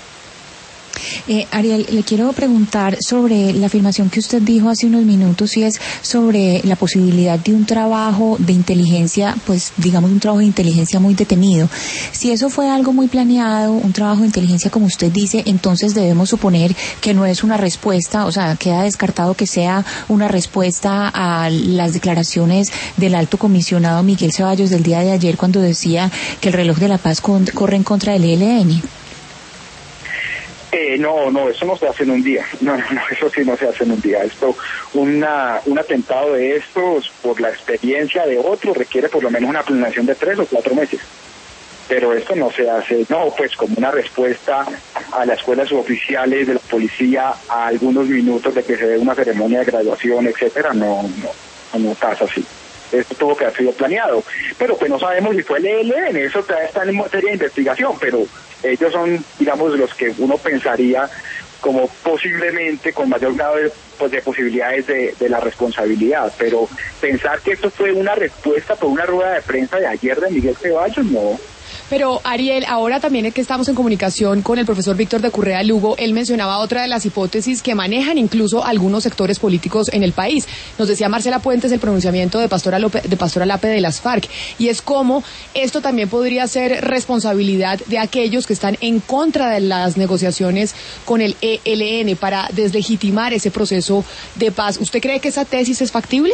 Eh, Ariel, le quiero preguntar sobre la afirmación que usted dijo hace unos minutos, y es sobre la posibilidad de un trabajo de inteligencia, pues digamos un trabajo de inteligencia muy detenido. Si eso fue algo muy planeado, un trabajo de inteligencia como usted dice, entonces debemos suponer que no es una respuesta, o sea, queda descartado que sea una respuesta a las declaraciones del alto comisionado Miguel Ceballos del día de ayer cuando decía que el reloj de la paz con, corre en contra del E L N. Eh, no, no, eso no se hace en un día. No, no, no, eso sí no se hace en un día. Esto, una, un atentado de estos, por la experiencia de otros, requiere por lo menos una planeación de tres o cuatro meses. Pero esto no se hace, no, pues como una respuesta a las escuelas suboficiales de la policía a algunos minutos de que se dé una ceremonia de graduación, etcétera, no, no, no pasa así. Esto tuvo que haber sido planeado, pero pues no sabemos si fue el E L N, eso todavía está en materia de investigación, pero ellos son, digamos, los que uno pensaría como posiblemente con mayor grado de, pues, de posibilidades de, de la responsabilidad, pero pensar que esto fue una respuesta por una rueda de prensa de ayer de Miguel Ceballos, no. Pero Ariel, ahora también es que estamos en comunicación con el profesor Víctor de Currea Lugo, él mencionaba otra de las hipótesis que manejan incluso algunos sectores políticos en el país. Nos decía Marcela Puentes el pronunciamiento de Pastora Lope, de Pastora Lape de las FARC, y es como esto también podría ser responsabilidad de aquellos que están en contra de las negociaciones con el E L N para deslegitimar ese proceso de paz. ¿Usted cree que esa tesis es factible?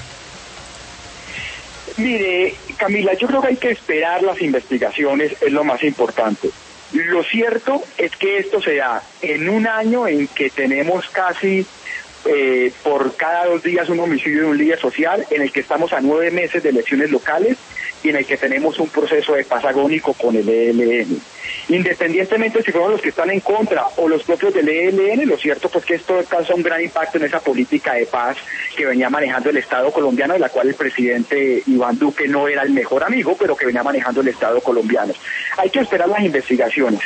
Mire, Camila, yo creo que hay que esperar las investigaciones, es lo más importante. Lo cierto es que esto se da en un año en que tenemos casi eh, por cada dos días un homicidio de un líder social, en el que estamos a nueve meses de elecciones locales y en el que tenemos un proceso de paz agónico con el E L N. Independientemente si fueron los que están en contra o los propios del E L N, lo cierto pues que esto causa un gran impacto en esa política de paz que venía manejando el Estado colombiano, de la cual el presidente Iván Duque no era el mejor amigo, pero que venía manejando el Estado colombiano. Hay que esperar las investigaciones.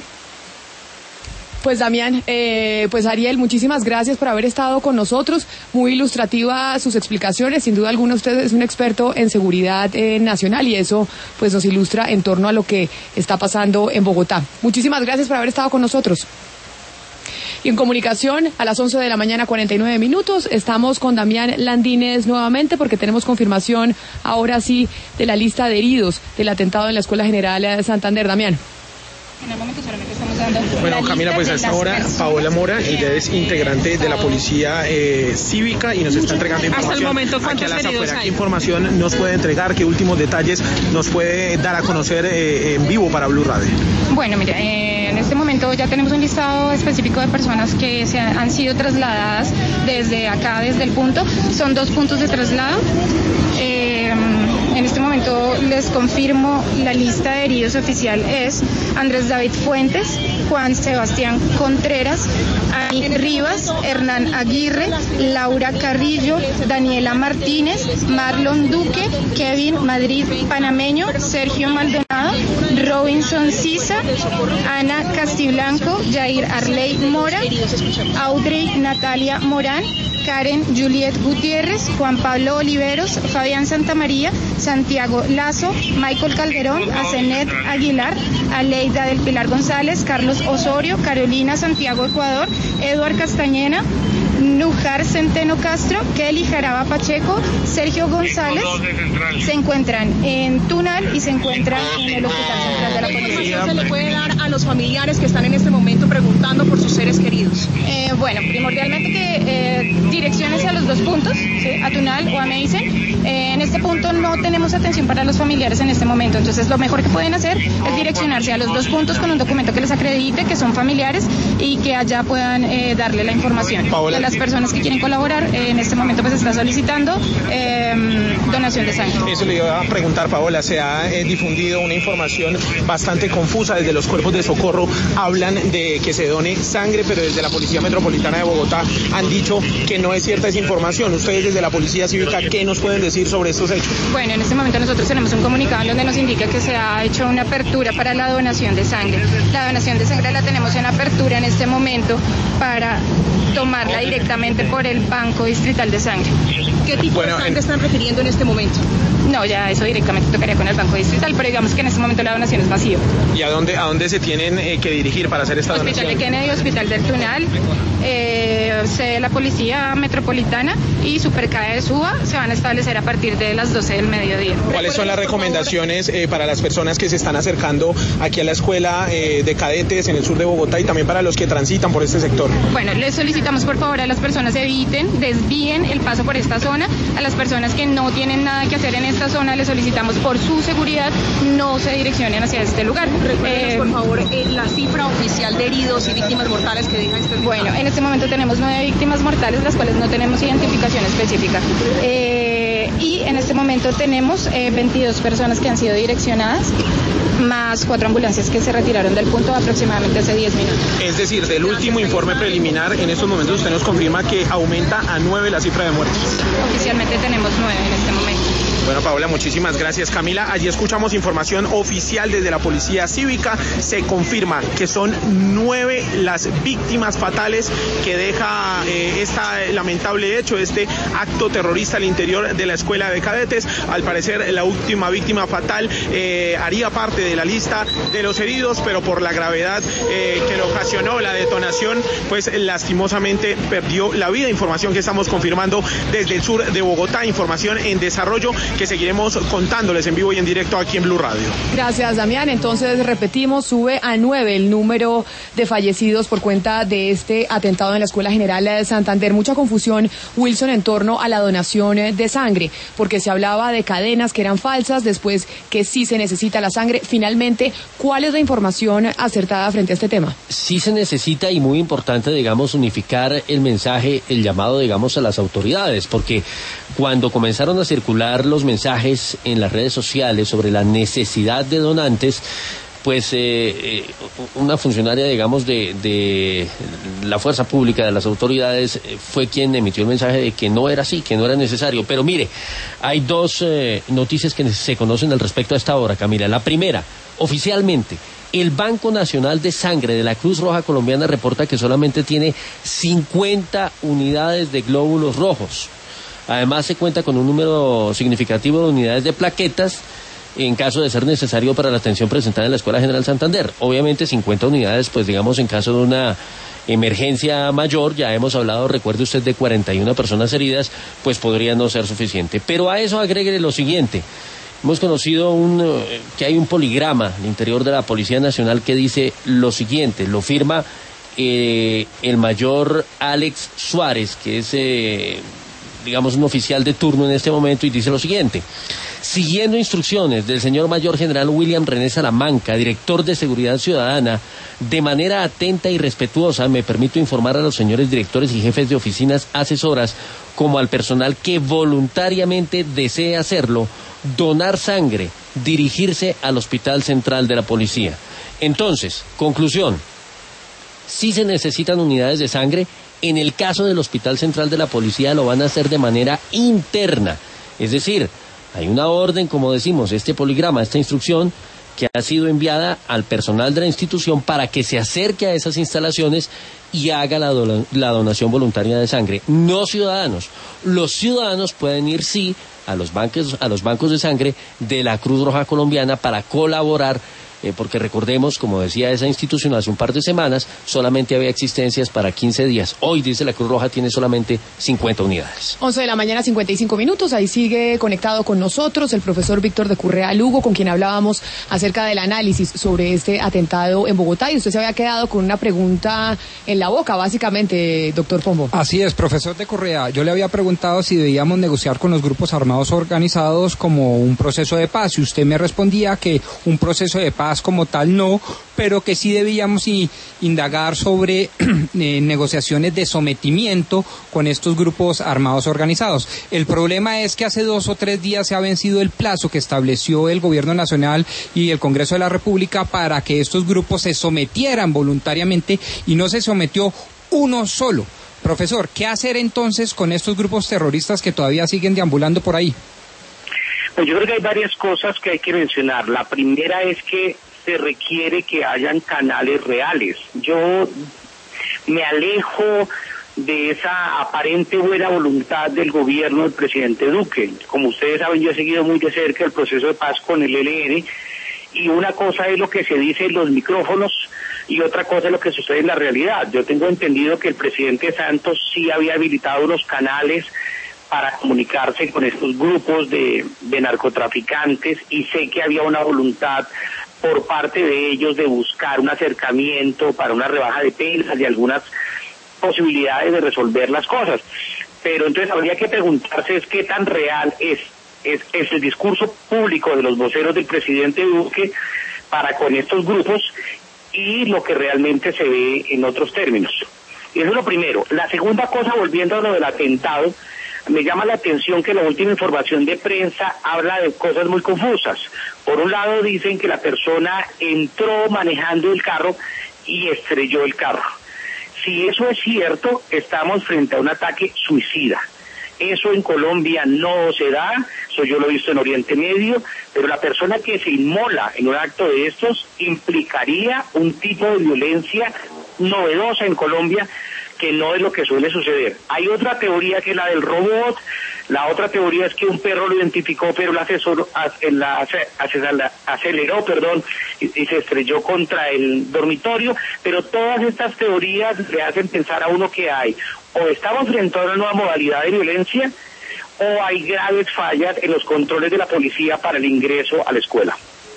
Pues Damián, eh, pues Ariel, muchísimas gracias por haber estado con nosotros. Muy ilustrativa sus explicaciones. Sin duda alguna usted es un experto en seguridad eh, nacional y eso pues nos ilustra en torno a lo que está pasando en Bogotá. Muchísimas gracias por haber estado con nosotros. Y en comunicación, a las once de la mañana, cuarenta y nueve minutos, estamos con Damián Landines nuevamente porque tenemos confirmación ahora sí de la lista de heridos del atentado en la Escuela General de Santander. Damián. En el momento solamente estamos revisando. Bueno, Camila, pues a esta hora Paola Mora, ella es integrante de la Policía eh, Cívica y nos está entregando información. Hasta el momento, aquí a las heridos afueras. hay? ¿Qué información nos puede entregar? ¿Qué últimos detalles nos puede dar a conocer eh, en vivo para Blue Radio? Bueno, mira, eh, en este momento ya tenemos un listado específico de personas que se han, han sido trasladadas desde acá, desde el punto. Son dos puntos de traslado. Eh, en este momento les confirmo la lista de heridos oficial es Andrés David Fuentes, Juan Sebastián Contreras, Ani Rivas, Hernán Aguirre, Laura Carrillo, Daniela Martínez, Marlon Duque, Kevin Madrid Panameño, Sergio Maldonado, Robinson Sisa, Ana Castiblanco, Jair Arley Mora, Audrey Natalia Morán, Karen Juliet Gutiérrez, Juan Pablo Oliveros, Fabián Santamaría, Santiago Lazo, Michael Calderón, Asenet Aguilar, Aleida del Pilar González, Carlos Osorio, Carolina Santiago Ecuador, Eduard Castañena, Nujar Centeno Castro, Kelly Jaraba Pacheco, Sergio González, se encuentran en Tunal y se encuentran en el Hospital Central de la Policía. ¿Qué información se le puede dar a los familiares que están en este momento preguntando por sus seres queridos? Eh, bueno, primordialmente que eh, direcciones a los dos puntos, ¿sí? A Tunal o a Meisen. Eh, en este punto no tenemos atención para los familiares en este momento, entonces lo mejor que pueden hacer es direccionarse a los dos puntos con un documento que les acredite que son familiares y que allá puedan eh, darle la información. Paola. De las personas que quieren colaborar, eh, en este momento pues está solicitando eh, donación de sangre. Eso le iba a preguntar, Paola, se ha eh, difundido una información bastante confusa desde los cuerpos de socorro, hablan de que se done sangre, pero desde la Policía Metropolitana de Bogotá han dicho que no es cierta esa información. Ustedes desde la Policía Cívica, ¿qué nos pueden decir sobre estos hechos? Bueno, en este momento nosotros tenemos un comunicado donde nos indica que se ha hecho una apertura para la donación de sangre. La donación de sangre la tenemos en apertura en este momento para tomarla directamente por el Banco Distrital de Sangre. ¿Qué tipo Bueno, de sangre en- están refiriendo en este momento? No, ya eso directamente tocaría con el Banco Distrital, pero digamos que en este momento la donación es masiva. ¿Y a dónde, a dónde se tienen eh, que dirigir para hacer esta Hospital de donación? Kennedy, Hospital del Tunal, eh, sede de la Policía Metropolitana y Supercade de Suba se van a establecer a partir de las doce del mediodía. ¿Cuáles son las recomendaciones eh, para las personas que se están acercando aquí a la escuela eh, de cadetes en el sur de Bogotá y también para los que transitan por este sector? Bueno, les solicitamos por favor a las personas eviten, desvíen el paso por esta zona. A las personas que no tienen nada que hacer en esta zona les solicitamos por su seguridad no se direccionen hacia este lugar. Recuérdenos, Eh, por favor, eh, la cifra oficial de heridos y víctimas mortales que deja este Bueno, en este momento tenemos nueve víctimas mortales, las cuales no tenemos identificación específica. Eh, y en este momento tenemos eh, veintidós personas que han sido direccionadas, más cuatro ambulancias que se retiraron del punto aproximadamente hace diez minutos. Es decir, del último informe preliminar, en estos momentos usted nos confirma que aumenta a nueve la cifra de muertes. Oficialmente tenemos nueve en este momento. Bueno, Paola, muchísimas gracias. Camila, allí escuchamos información oficial desde la Policía Cívica. Se confirma que son nueve las víctimas fatales que deja eh, este lamentable hecho, este acto terrorista al interior de la escuela de cadetes. Al parecer, la última víctima fatal eh, haría parte de la lista de los heridos, pero por la gravedad eh, que le ocasionó la detonación, pues lastimosamente perdió la vida. Información que estamos confirmando desde el sur de Bogotá, información en desarrollo que seguiremos contándoles en vivo y en directo aquí en Blue Radio. Gracias, Damián. Entonces, repetimos, sube a nueve el número de fallecidos por cuenta de este atentado en la Escuela General de Santander. Mucha confusión, Wilson, en torno a la donación de sangre, porque se hablaba de cadenas que eran falsas, después que sí se necesita la sangre. Finalmente, ¿cuál es la información acertada frente a este tema? Sí se necesita, y muy importante, digamos, unificar el mensaje, el llamado, digamos, a las autoridades, porque cuando comenzaron a circular los mensajes en las redes sociales sobre la necesidad de donantes, pues eh, eh, una funcionaria, digamos, de, de la fuerza pública, de las autoridades, eh, fue quien emitió el mensaje de que no era así, que no era necesario. Pero mire, hay dos eh, noticias que se conocen al respecto a esta hora, Camila. La primera, oficialmente, el Banco Nacional de Sangre de la Cruz Roja Colombiana reporta que solamente tiene cincuenta unidades de glóbulos rojos. Además, se cuenta con un número significativo de unidades de plaquetas en caso de ser necesario para la atención presentada en la Escuela General Santander. Obviamente cincuenta unidades, pues digamos, en caso de una emergencia mayor, ya hemos hablado, recuerde usted, de cuarenta y una personas heridas, pues podría no ser suficiente. Pero a eso agréguele lo siguiente: hemos conocido un, eh, que hay un poligrama al interior de la Policía Nacional que dice lo siguiente, lo firma eh, el mayor Alex Suárez, que es, eh, digamos, un oficial de turno en este momento, y dice lo siguiente: siguiendo instrucciones del señor mayor general William René Salamanca, director de Seguridad Ciudadana, de manera atenta y respetuosa me permito informar a los señores directores y jefes de oficinas asesoras, como al personal que voluntariamente desee hacerlo, donar sangre, dirigirse al Hospital Central de la Policía. Entonces, conclusión, si se necesitan unidades de sangre, en el caso del Hospital Central de la Policía lo van a hacer de manera interna, es decir, hay una orden, como decimos, este poligrama, esta instrucción que ha sido enviada al personal de la institución para que se acerque a esas instalaciones y haga la, do- la donación voluntaria de sangre. No ciudadanos. Los ciudadanos pueden ir, sí, a los bancos, a los bancos de sangre de la Cruz Roja Colombiana para colaborar, eh, porque recordemos, como decía esa institución hace un par de semanas, solamente había existencias para quince días. Hoy, dice la Cruz Roja, tiene solamente cincuenta unidades. once de la mañana, cincuenta y cinco minutos. Ahí sigue conectado con nosotros el profesor Víctor de Currea Lugo, con quien hablábamos acerca del análisis sobre este atentado en Bogotá. Y usted se había quedado con una pregunta en la boca, básicamente, doctor Pombo. Así es, profesor de Currea. Yo le había preguntado si debíamos negociar con los grupos armados organizados como un proceso de paz. Y usted me respondía que un proceso de paz como tal no, pero que sí debíamos y, indagar sobre eh, negociaciones de sometimiento con estos grupos armados organizados. El problema es que hace dos o tres días se ha vencido el plazo que estableció el Gobierno Nacional y el Congreso de la República para que estos grupos se sometieran voluntariamente, y no se sometió uno solo. Profesor, ¿qué hacer entonces con estos grupos terroristas que todavía siguen deambulando por ahí? Pues yo creo que hay varias cosas que hay que mencionar. La primera es que se requiere que hayan canales reales. Yo me alejo de esa aparente buena voluntad del gobierno del presidente Duque. Como ustedes saben, yo he seguido muy de cerca el proceso de paz con el E L N, y una cosa es lo que se dice en los micrófonos y otra cosa es lo que sucede en la realidad. Yo tengo entendido que el presidente Santos sí había habilitado unos canales para comunicarse con estos grupos de, de narcotraficantes, y sé que había una voluntad por parte de ellos de buscar un acercamiento para una rebaja de penas y algunas posibilidades de resolver las cosas. Pero entonces habría que preguntarse es qué tan real es, es, es el discurso público de los voceros del presidente Duque para con estos grupos y lo que realmente se ve en otros términos. Eso es lo primero. La segunda cosa, volviendo a lo del atentado, me llama la atención que la última información de prensa habla de cosas muy confusas. Por un lado dicen que la persona entró manejando el carro y estrelló el carro. Si eso es cierto, estamos frente a un ataque suicida. Eso en Colombia no se da, eso yo lo he visto en Oriente Medio, pero la persona que se inmola en un acto de estos implicaría un tipo de violencia novedosa en Colombia, que no es lo que suele suceder. Hay otra teoría que es la del robot, la otra teoría es que un perro lo identificó, pero la, asesor, la, la aceleró perdón, y, y se estrelló contra el dormitorio, pero todas estas teorías le hacen pensar a uno que hay, o estamos frente a una nueva modalidad de violencia, o hay graves fallas en los controles de la policía para el ingreso a la escuela.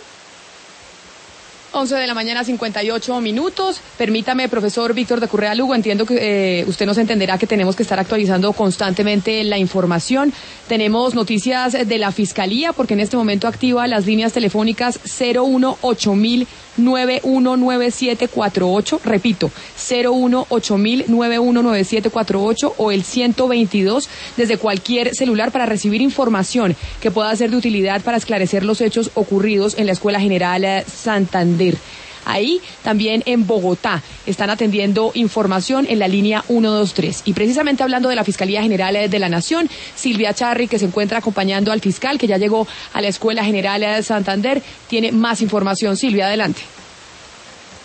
once de la mañana, cincuenta y ocho minutos. Permítame, profesor Víctor de Currea Lugo, entiendo que eh, usted nos entenderá que tenemos que estar actualizando constantemente la información. Tenemos noticias de la Fiscalía, porque en este momento activa las líneas telefónicas cero uno ocho mil nueve uno nueve siete cuatro ocho, repito, cero uno ocho mil nueve uno nueve siete cuatro ocho o el ciento veintidós desde cualquier celular para recibir información que pueda ser de utilidad para esclarecer los hechos ocurridos en la Escuela General Santander. Ahí, también en Bogotá, están atendiendo información en la línea ciento veintitrés. Y precisamente hablando de la Fiscalía General de la Nación, Silvia Charri, que se encuentra acompañando al fiscal, que ya llegó a la Escuela General de Santander, tiene más información. Silvia, adelante.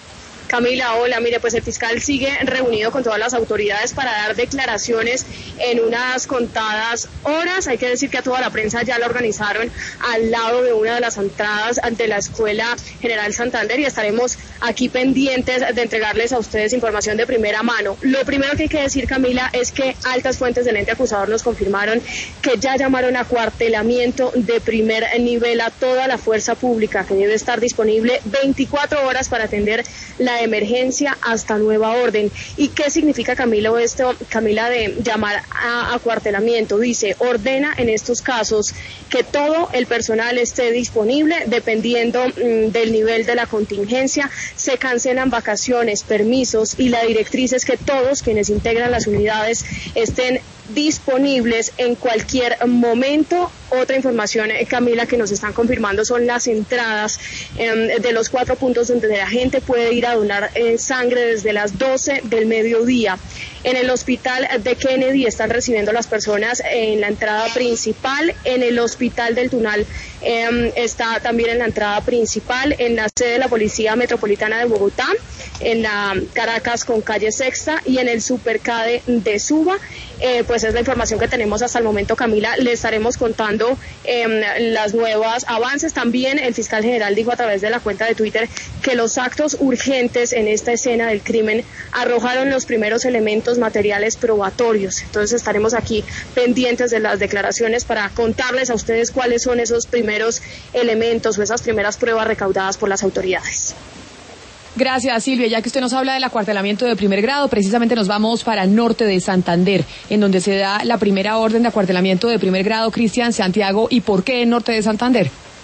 Camila, hola, mire, pues el fiscal sigue reunido con todas las autoridades para dar declaraciones en unas contadas horas. Hay que decir que a toda la prensa ya la organizaron al lado de una de las entradas ante la Escuela General Santander y estaremos aquí pendientes de entregarles a ustedes información de primera mano. Lo primero que hay que decir, Camila, es que altas fuentes del ente acusador nos confirmaron que ya llamaron a cuartelamiento de primer nivel a toda la fuerza pública, que debe estar disponible veinticuatro horas para atender la emergencia hasta nueva orden. ¿Y qué significa, Camilo, esto, Camila, de llamar a acuartelamiento? Dice, ordena en estos casos que todo el personal esté disponible dependiendo mmm, del nivel de la contingencia. Se cancelan vacaciones, permisos y la directriz es que todos quienes integran las unidades estén disponibles en cualquier momento. Otra información, eh, Camila, que nos están confirmando son las entradas eh, de los cuatro puntos donde la gente puede ir a donar eh, sangre desde las doce del mediodía. En el hospital de Kennedy están recibiendo las personas en la entrada principal, en el hospital del Tunal eh, está también en la entrada principal, en la sede de la Policía Metropolitana de Bogotá, en la Caracas con calle Sexta y en el Supercade de Suba. Eh, pues es la información que tenemos hasta el momento, Camila. Le estaremos contando eh, las nuevas avances. También el fiscal general dijo a través de la cuenta de Twitter que los actos urgentes en esta escena del crimen arrojaron los primeros elementos materiales probatorios. Entonces estaremos aquí pendientes de las declaraciones para contarles a ustedes cuáles son esos primeros elementos o esas primeras pruebas recaudadas por las autoridades. Gracias, Silvia. Ya que usted nos habla del acuartelamiento de primer grado, precisamente nos vamos para el norte de Santander, en donde se da la primera orden de acuartelamiento de primer grado. Cristian, Santiago, ¿y por qué el norte de Santander?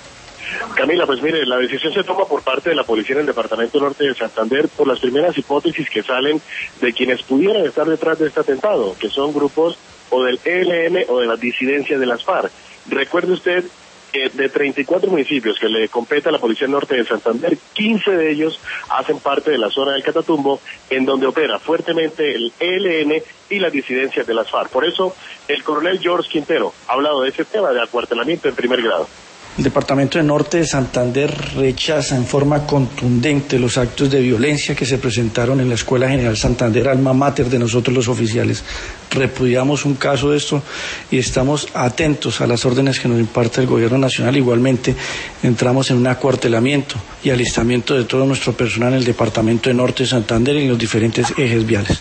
Camila, pues mire, la decisión se toma por parte de la policía en el departamento norte de Santander por las primeras hipótesis que salen de quienes pudieran estar detrás de este atentado, que son grupos o del E L N o de la disidencia de las FARC. Recuerde usted que de treinta y cuatro municipios que le compete a la Policía Norte de Santander, quince de ellos hacen parte de la zona del Catatumbo, en donde opera fuertemente el E L N y las disidencias de las FARC. Por eso, el coronel George Quintero ha hablado de ese tema de acuartelamiento en primer grado. El Departamento de Norte de Santander rechaza en forma contundente los actos de violencia que se presentaron en la Escuela General Santander, alma mater de nosotros los oficiales. Repudiamos un caso de esto y estamos atentos a las órdenes que nos imparte el Gobierno Nacional. Igualmente entramos en un acuartelamiento y alistamiento de todo nuestro personal en el Departamento de Norte de Santander y en los diferentes ejes viales.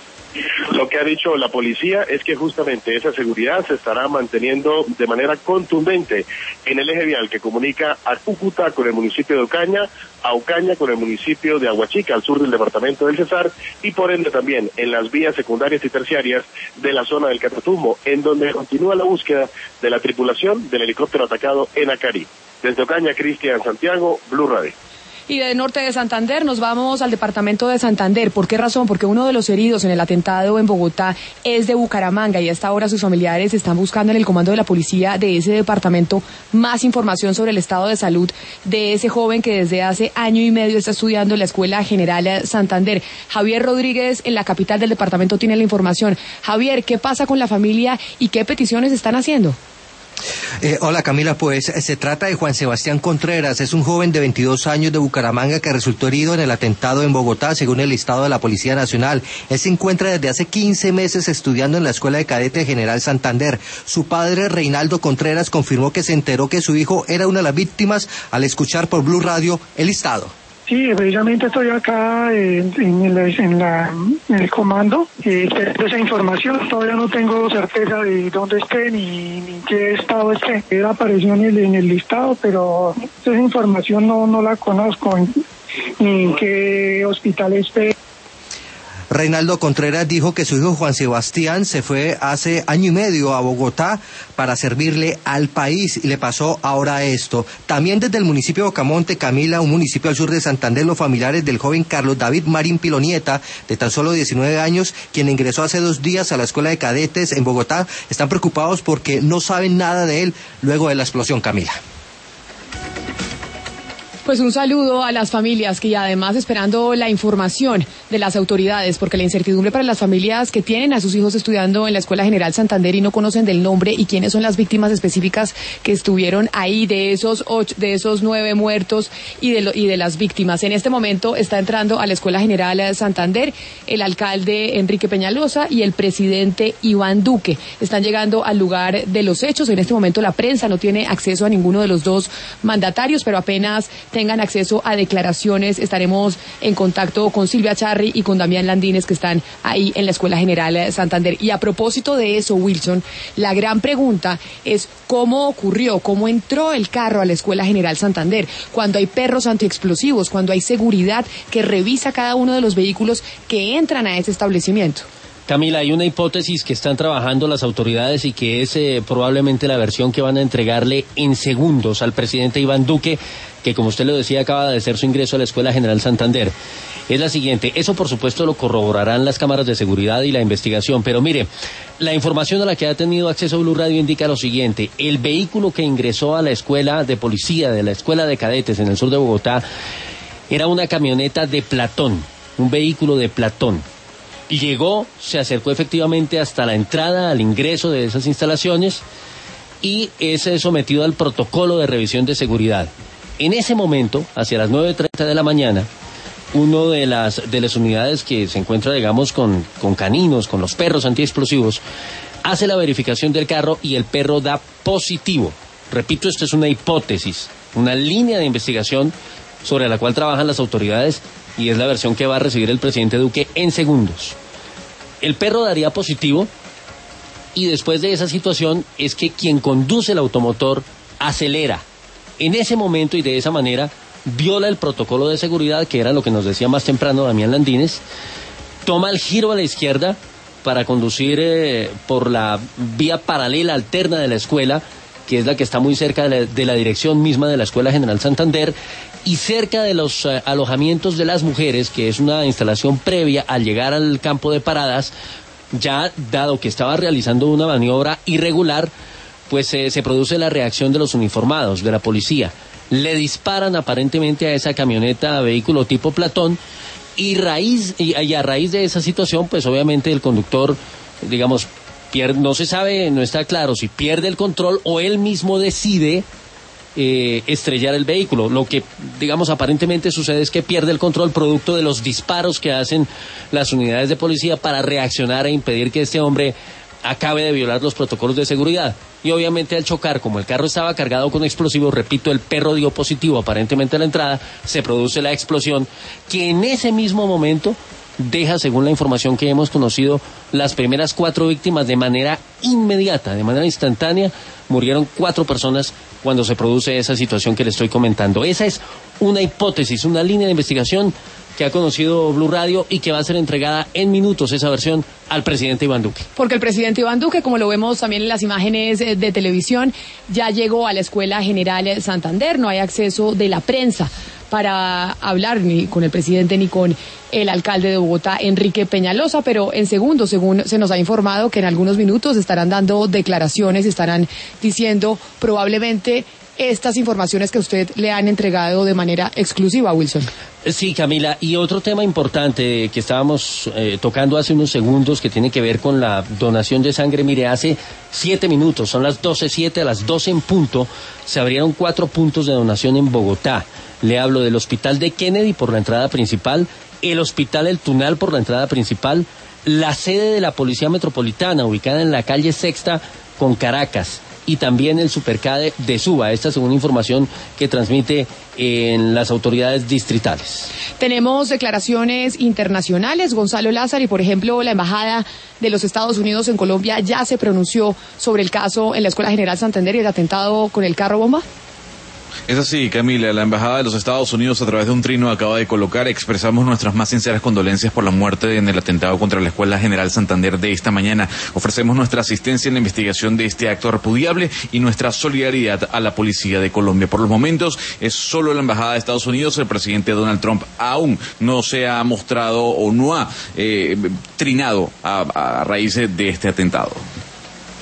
Lo que ha dicho la policía es que justamente esa seguridad se estará manteniendo de manera contundente en el eje vial que comunica a Cúcuta con el municipio de Ocaña, a Ocaña con el municipio de Aguachica, al sur del departamento del Cesar, y por ende también en las vías secundarias y terciarias de la zona del Catatumbo, en donde continúa la búsqueda de la tripulación del helicóptero atacado en Acarí. Desde Ocaña, Cristian Santiago, Blue Radio. Y de norte de Santander nos vamos al departamento de Santander. ¿Por qué razón? Porque uno de los heridos en el atentado en Bogotá es de Bucaramanga y hasta ahora sus familiares están buscando en el comando de la policía de ese departamento más información sobre el estado de salud de ese joven que desde hace año y medio está estudiando en la Escuela General Santander. Javier Rodríguez, en la capital del departamento, tiene la información. Javier, ¿qué pasa con la familia y qué peticiones están haciendo? Eh, hola Camila, pues se trata de Juan Sebastián Contreras, es un joven de veintidós años de Bucaramanga que resultó herido en el atentado en Bogotá, según el listado de la Policía Nacional. Él se encuentra desde hace quince meses estudiando en la Escuela de Cadetes General Santander. Su padre, Reinaldo Contreras, confirmó que se enteró que su hijo era una de las víctimas al escuchar por Blue Radio el listado. Sí, precisamente estoy acá en, en, el, en, la, en el comando, eh, de esa información. Todavía no tengo certeza de dónde esté ni, ni qué estado esté. Él apareció en el, en el listado, pero esa información no, no la conozco, ni en qué hospital esté. Reinaldo Contreras dijo que su hijo Juan Sebastián se fue hace año y medio a Bogotá para servirle al país y le pasó ahora esto. También desde el municipio de Bocamonte, Camila, un municipio al sur de Santander, los familiares del joven Carlos David Marín Pilonieta, de tan solo diecinueve años, quien ingresó hace dos días a la Escuela de Cadetes en Bogotá, están preocupados porque no saben nada de él luego de la explosión, Camila. Pues un saludo a las familias que además esperando la información de las autoridades, porque la incertidumbre para las familias que tienen a sus hijos estudiando en la Escuela General Santander y no conocen del nombre y quiénes son las víctimas específicas que estuvieron ahí, de esos ocho, de esos nueve muertos y de, lo, y de las víctimas. En este momento está entrando a la Escuela General Santander el alcalde Enrique Peñalosa y el presidente Iván Duque. Están llegando al lugar de los hechos. En este momento la prensa no tiene acceso a ninguno de los dos mandatarios, pero apenas tengan acceso a declaraciones, estaremos en contacto con Silvia Charri y con Damián Landines, que están ahí en la Escuela General Santander. Y a propósito de eso, Wilson, la gran pregunta es cómo ocurrió, cómo entró el carro a la Escuela General Santander, cuando hay perros antiexplosivos, cuando hay seguridad que revisa cada uno de los vehículos que entran a ese establecimiento. Camila, hay una hipótesis que están trabajando las autoridades y que es eh, probablemente la versión que van a entregarle en segundos al presidente Iván Duque, que como usted lo decía acaba de hacer su ingreso a la Escuela General Santander. Es la siguiente, eso por supuesto lo corroborarán las cámaras de seguridad y la investigación, pero mire, la información a la que ha tenido acceso Blue Radio indica lo siguiente: el vehículo que ingresó a la escuela de policía de la Escuela de Cadetes en el sur de Bogotá era una camioneta de Platón, un vehículo de Platón. Llegó, se acercó efectivamente hasta la entrada, al ingreso de esas instalaciones y es sometido al protocolo de revisión de seguridad. En ese momento, hacia las nueve treinta de la mañana, uno de las, de las unidades que se encuentra, digamos, con, con caninos, con los perros antiexplosivos, hace la verificación del carro y el perro da positivo. Repito, esto es una hipótesis, una línea de investigación sobre la cual trabajan las autoridades y es la versión que va a recibir el presidente Duque en segundos. El perro daría positivo y después de esa situación es que quien conduce el automotor acelera. En ese momento y de esa manera viola el protocolo de seguridad, que era lo que nos decía más temprano Damián Landines, toma el giro a la izquierda para conducir eh, por la vía paralela alterna de la escuela, que es la que está muy cerca de la, de la dirección misma de la Escuela General Santander, y cerca de los eh, alojamientos de las mujeres, que es una instalación previa al llegar al campo de paradas. Ya dado que estaba realizando una maniobra irregular, pues eh, se produce la reacción de los uniformados, de la policía. Le disparan aparentemente a esa camioneta, vehículo tipo Platón, y, raíz, y, y a raíz de esa situación, pues obviamente el conductor, digamos, pierde, no se sabe, no está claro si pierde el control o él mismo decide eh, estrellar el vehículo. Lo que, digamos, aparentemente sucede es que pierde el control producto de los disparos que hacen las unidades de policía para reaccionar e impedir que este hombre acabe de violar los protocolos de seguridad. Y obviamente al chocar, como el carro estaba cargado con explosivos, repito, el perro dio positivo aparentemente a la entrada, se produce la explosión, que en ese mismo momento deja, según la información que hemos conocido, las primeras cuatro víctimas de manera inmediata, de manera instantánea. Murieron cuatro personas cuando se produce esa situación que le estoy comentando. Esa es una hipótesis, una línea de investigación que ha conocido Blue Radio y que va a ser entregada en minutos, esa versión, al presidente Iván Duque. Porque el presidente Iván Duque, como lo vemos también en las imágenes de televisión, ya llegó a la Escuela General Santander. No hay acceso de la prensa para hablar ni con el presidente ni con el alcalde de Bogotá, Enrique Peñalosa, pero en segundos, según se nos ha informado, que en algunos minutos estarán dando declaraciones, estarán diciendo probablemente estas informaciones que usted le han entregado de manera exclusiva, Wilson. Sí, Camila, y otro tema importante que estábamos eh, tocando hace unos segundos, que tiene que ver con la donación de sangre. Mire, hace siete minutos, son las doce siete, a las doce en punto, se abrieron cuatro puntos de donación en Bogotá. Le hablo del Hospital de Kennedy por la entrada principal, el Hospital El Tunal por la entrada principal, la sede de la Policía Metropolitana, ubicada en la calle Sexta con Caracas, y también el Supercade de Suba, esta según información que transmite en las autoridades distritales. Tenemos declaraciones internacionales. Gonzalo Lázaro, y por ejemplo la Embajada de los Estados Unidos en Colombia ya se pronunció sobre el caso en la Escuela General Santander y el atentado con el carro bomba. Es así, Camila, la Embajada de los Estados Unidos a través de un trino acaba de colocar: expresamos nuestras más sinceras condolencias por la muerte en el atentado contra la Escuela General Santander de esta mañana. Ofrecemos nuestra asistencia en la investigación de este acto repudiable y nuestra solidaridad a la Policía de Colombia. Por los momentos es solo la Embajada de Estados Unidos. El presidente Donald Trump aún no se ha mostrado o no ha eh, trinado a, a raíz de este atentado.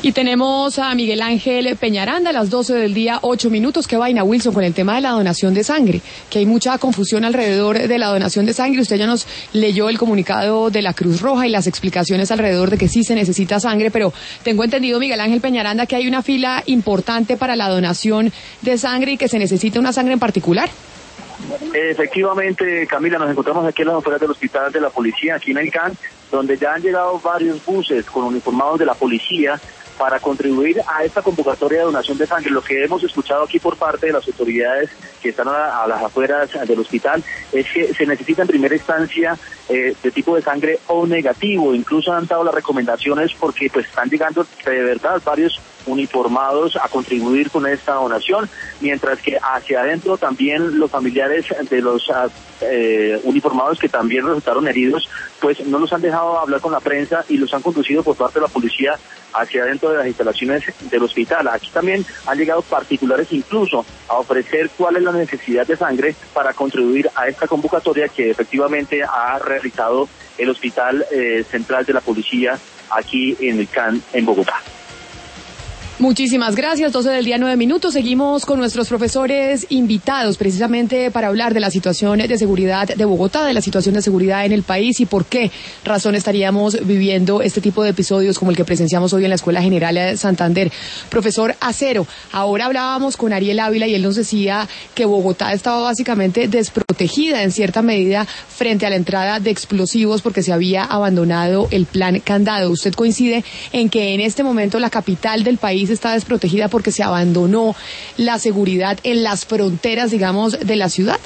Y tenemos a Miguel Ángel Peñaranda a las doce del día, ocho minutos. Qué vaina, Wilson, con el tema de la donación de sangre, que hay mucha confusión alrededor de la donación de sangre. Usted ya nos leyó el comunicado de la Cruz Roja y las explicaciones alrededor de que sí se necesita sangre, pero tengo entendido, Miguel Ángel Peñaranda, que hay una fila importante para la donación de sangre y que se necesita una sangre en particular. Efectivamente, Camila, nos encontramos aquí en las afueras del hospital de la policía, aquí en el C A N, donde ya han llegado varios buses con uniformados de la policía para contribuir a esta convocatoria de donación de sangre. Lo que hemos escuchado aquí por parte de las autoridades que están a, a las afueras del hospital es que se necesita en primera instancia eh, de tipo de sangre O negativo. Incluso han dado las recomendaciones porque pues están llegando de verdad varios uniformados a contribuir con esta donación, mientras que hacia adentro también los familiares de los eh, uniformados que también resultaron heridos, pues no los han dejado hablar con la prensa y los han conducido por parte de la policía hacia adentro de las instalaciones del hospital. Aquí también han llegado particulares incluso a ofrecer cuál es la necesidad de sangre para contribuir a esta convocatoria que efectivamente ha realizado el Hospital eh, Central de la Policía aquí en el C A N en Bogotá. Muchísimas gracias, doce del día, nueve minutos. Seguimos con nuestros profesores invitados precisamente para hablar de la situación de seguridad de Bogotá, de la situación de seguridad en el país y por qué razón estaríamos viviendo este tipo de episodios como el que presenciamos hoy en la Escuela General de Santander. Profesor Acero, ahora hablábamos con Ariel Ávila y él nos decía que Bogotá estaba básicamente desprotegida en cierta medida frente a la entrada de explosivos porque se había abandonado el plan candado. ¿Usted coincide en que en este momento la capital del país está desprotegida porque se abandonó la seguridad en las fronteras, digamos, de la ciudad?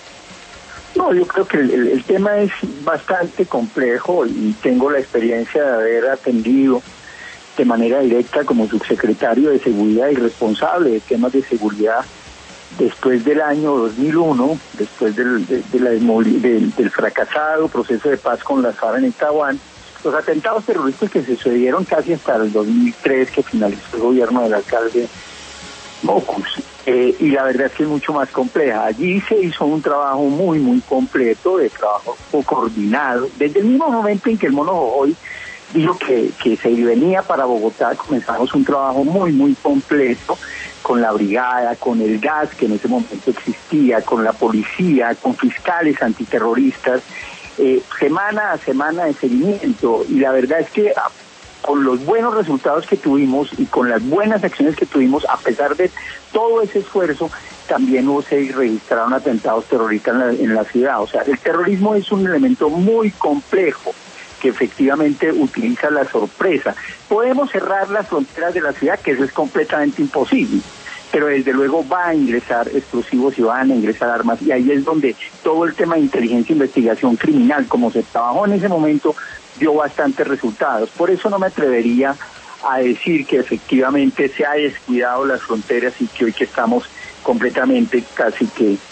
No, yo creo que el, el tema es bastante complejo y tengo la experiencia de haber atendido de manera directa como subsecretario de Seguridad y responsable de temas de seguridad después del año dos mil uno, después del, de, de la, del, del fracasado proceso de paz con las FARC en el Caguán, los atentados terroristas que se sucedieron casi hasta el dos mil tres, que finalizó el gobierno del alcalde Mocus. Eh, y la verdad es que es mucho más compleja. Allí se hizo un trabajo muy, muy completo, de trabajo coordinado. Desde el mismo momento en que el Mono Jojoy dijo que, que se venía para Bogotá, comenzamos un trabajo muy, muy completo con la brigada, con el G A S que en ese momento existía, con la policía, con fiscales antiterroristas, Eh, semana a semana de seguimiento, y la verdad es que a, con los buenos resultados que tuvimos y con las buenas acciones que tuvimos, a pesar de todo ese esfuerzo, también hubo, se registraron atentados terroristas en la, en la ciudad. O sea, el terrorismo es un elemento muy complejo que efectivamente utiliza la sorpresa. Podemos cerrar las fronteras de la ciudad, que eso es completamente imposible, pero desde luego va a ingresar explosivos y van a ingresar armas, y ahí es donde todo el tema de inteligencia e investigación criminal, como se trabajó en ese momento, dio bastantes resultados. Por eso no me atrevería a decir que efectivamente se ha descuidado las fronteras y que hoy que estamos completamente casi que eh,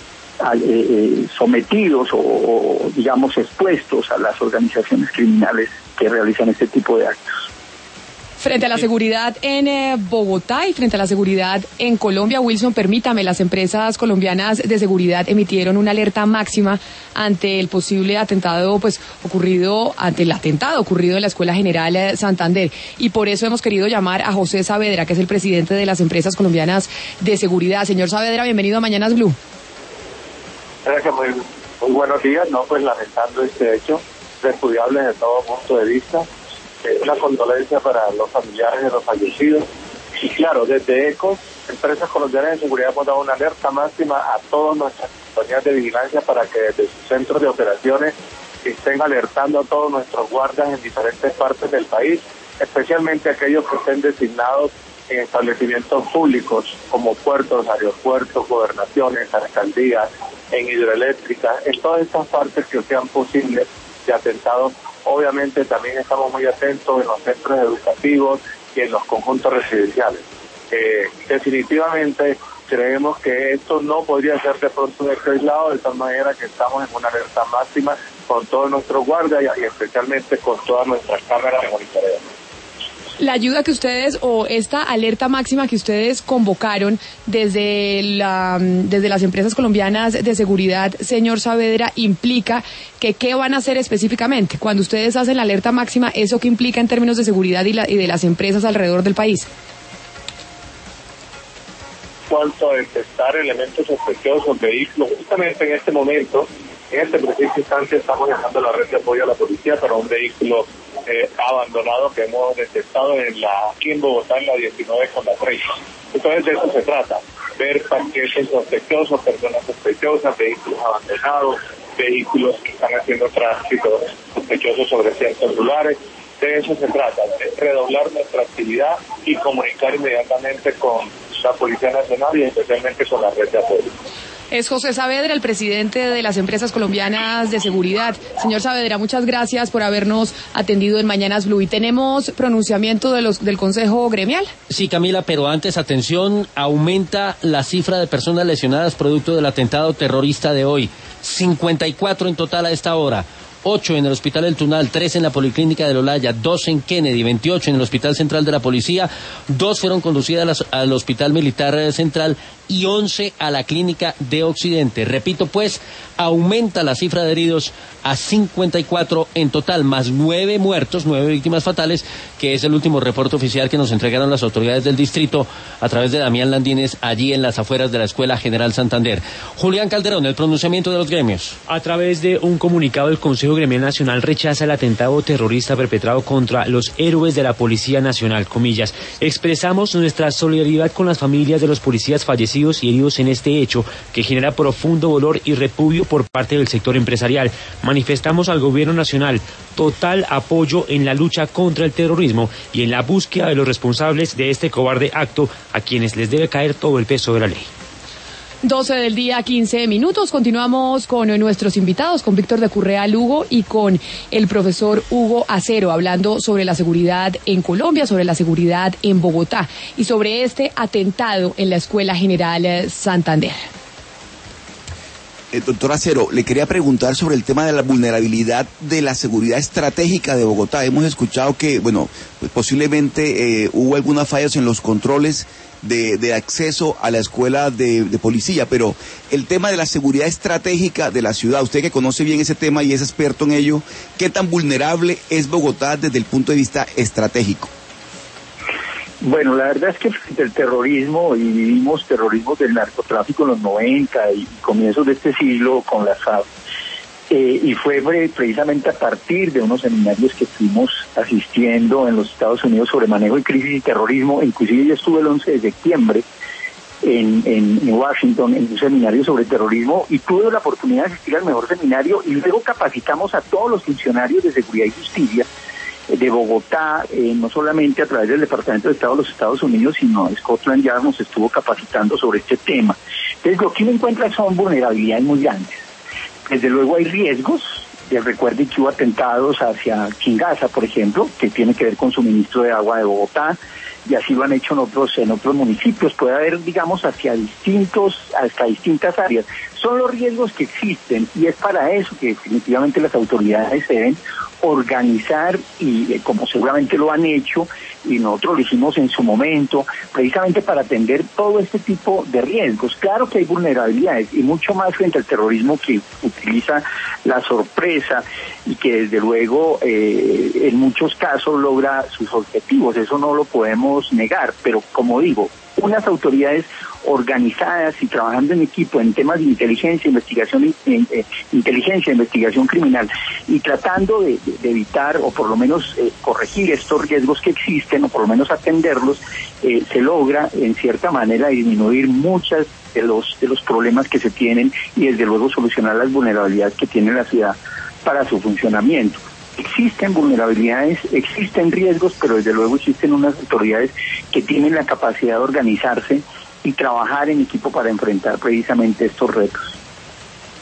eh, sometidos o, o digamos expuestos a las organizaciones criminales que realizan este tipo de actos. Frente a la seguridad en eh, Bogotá y frente a la seguridad en Colombia, Wilson, permítame, las empresas colombianas de seguridad emitieron una alerta máxima ante el posible atentado pues ocurrido, ante el atentado ocurrido en la Escuela General de Santander. Y por eso hemos querido llamar a José Saavedra, que es el presidente de las empresas colombianas de seguridad. Señor Saavedra, bienvenido a Mañanas Blue. Gracias, muy, muy buenos días. No, pues lamentando este hecho, repudiable desde todo punto de vista. Una condolencia para los familiares de los fallecidos. Y claro, desde ECOS, Empresas Colombianas de Seguridad, hemos dado una alerta máxima a todas nuestras compañías de vigilancia para que desde sus centros de operaciones estén alertando a todos nuestros guardias en diferentes partes del país, especialmente aquellos que estén designados en establecimientos públicos como puertos, aeropuertos, gobernaciones, alcaldías, en hidroeléctricas, en todas estas partes que sean posibles de atentados. Obviamente también estamos muy atentos en los centros educativos y en los conjuntos residenciales. Eh, definitivamente creemos que esto no podría ser de pronto un hecho aislado, de tal manera que estamos en una alerta máxima con todos nuestros guardias y especialmente con todas nuestras cámaras de monitoreo. La ayuda que ustedes o esta alerta máxima que ustedes convocaron desde la, desde las empresas colombianas de seguridad, señor Saavedra, implica que qué van a hacer específicamente cuando ustedes hacen la alerta máxima, eso qué implica en términos de seguridad y, la, y de las empresas alrededor del país. Cuanto a detectar elementos sospechosos, vehículos, justamente en este momento, en este preciso instante estamos dejando la red de apoyo a la policía para un vehículo eh, abandonado que hemos detectado en la, aquí en Bogotá, en la diecinueve con la treinta. Entonces de eso se trata, ver paquetes sospechosos, personas sospechosas, vehículos abandonados, vehículos que están haciendo tránsito sospechosos sobre ciertos lugares. De eso se trata, de redoblar nuestra actividad y comunicar inmediatamente con la Policía Nacional y especialmente con la red de apoyo. Es José Saavedra, el presidente de las empresas colombianas de seguridad. Señor Saavedra, muchas gracias por habernos atendido en Mañanas Blue. ¿Y tenemos pronunciamiento de los, del Consejo Gremial? Sí, Camila, pero antes, atención, aumenta la cifra de personas lesionadas producto del atentado terrorista de hoy. cincuenta y cuatro en total a esta hora. ocho en el Hospital El Tunal, tres en la Policlínica del Olaya, dos en Kennedy, veintiocho en el Hospital Central de la Policía, dos fueron conducidas al Hospital Militar Central y once a la Clínica de Occidente. Repito, pues, aumenta la cifra de heridos a cincuenta y cuatro en total, más nueve muertos, nueve víctimas fatales, que es el último reporte oficial que nos entregaron las autoridades del distrito a través de Damián Landines, allí en las afueras de la Escuela General Santander. Julián Calderón, el pronunciamiento de los gremios. A través de un comunicado, el Consejo Gremial Nacional rechaza el atentado terrorista perpetrado contra los héroes de la Policía Nacional, comillas. Expresamos nuestra solidaridad con las familias de los policías fallecidos y heridos en este hecho, que genera profundo dolor y repudio por parte del sector empresarial. Manifestamos al Gobierno Nacional total apoyo en la lucha contra el terrorismo y en la búsqueda de los responsables de este cobarde acto, a quienes les debe caer todo el peso de la ley. doce del día, quince minutos. Continuamos con nuestros invitados, con Víctor de Currea Lugo y con el profesor Hugo Acero, hablando sobre la seguridad en Colombia, sobre la seguridad en Bogotá y sobre este atentado en la Escuela General Santander. Eh, doctor Acero, le quería preguntar sobre el tema de la vulnerabilidad de la seguridad estratégica de Bogotá. Hemos escuchado que, bueno, pues posiblemente eh, hubo algunas fallas en los controles de, de acceso a la escuela de, de policía, pero el tema de la seguridad estratégica de la ciudad, usted que conoce bien ese tema y es experto en ello, ¿qué tan vulnerable es Bogotá desde el punto de vista estratégico? Bueno, la verdad es que frente al terrorismo, y vivimos terrorismo del narcotráfico en los noventa y comienzos de este siglo con la FARC, eh, y fue precisamente a partir de unos seminarios que estuvimos asistiendo en los Estados Unidos sobre manejo de crisis y terrorismo. Inclusive yo estuve el once de septiembre en, en, en Washington en un seminario sobre terrorismo y tuve la oportunidad de asistir al mejor seminario, y luego capacitamos a todos los funcionarios de seguridad y justicia de Bogotá, eh, no solamente a través del Departamento de Estado de los Estados Unidos, sino Scotland Yard nos estuvo capacitando sobre este tema. Entonces, lo que uno encuentra son vulnerabilidades muy grandes. Desde luego hay riesgos. Recuerden que hubo atentados hacia Chingaza, por ejemplo, que tiene que ver con suministro de agua de Bogotá, y así lo han hecho en otros en otros municipios. Puede haber, digamos, hacia distintos, hasta distintas áreas. Son los riesgos que existen, y es para eso que definitivamente las autoridades deben organizar, y eh, como seguramente lo han hecho, y nosotros lo hicimos en su momento, precisamente para atender todo este tipo de riesgos. Claro que hay vulnerabilidades, y mucho más frente al terrorismo, que utiliza la sorpresa y que desde luego eh, en muchos casos logra sus objetivos. Eso no lo podemos negar, pero como digo, unas autoridades organizadas y trabajando en equipo en temas de inteligencia, investigación, eh, inteligencia, investigación criminal, y tratando de, de, de evitar o por lo menos eh, corregir estos riesgos que existen, o por lo menos atenderlos, eh, se logra en cierta manera disminuir muchas de los de los problemas que se tienen, y desde luego solucionar las vulnerabilidades que tiene la ciudad para su funcionamiento. Existen vulnerabilidades, existen riesgos, pero desde luego existen unas autoridades que tienen la capacidad de organizarse y trabajar en equipo para enfrentar precisamente estos retos.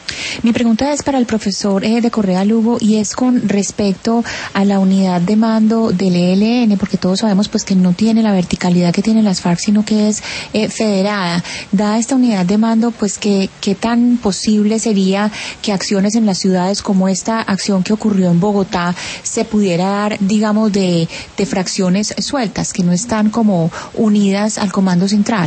Mi pregunta es para el profesor eh, de Correa Lugo y es con respecto a la unidad de mando del E L N, porque todos sabemos pues que no tiene la verticalidad que tienen las FARC, sino que es eh, federada. Dada esta unidad de mando, pues ¿qué, qué tan posible sería que acciones en las ciudades como esta acción que ocurrió en Bogotá se pudiera dar, digamos, de, de fracciones sueltas, que no están como unidas al comando central?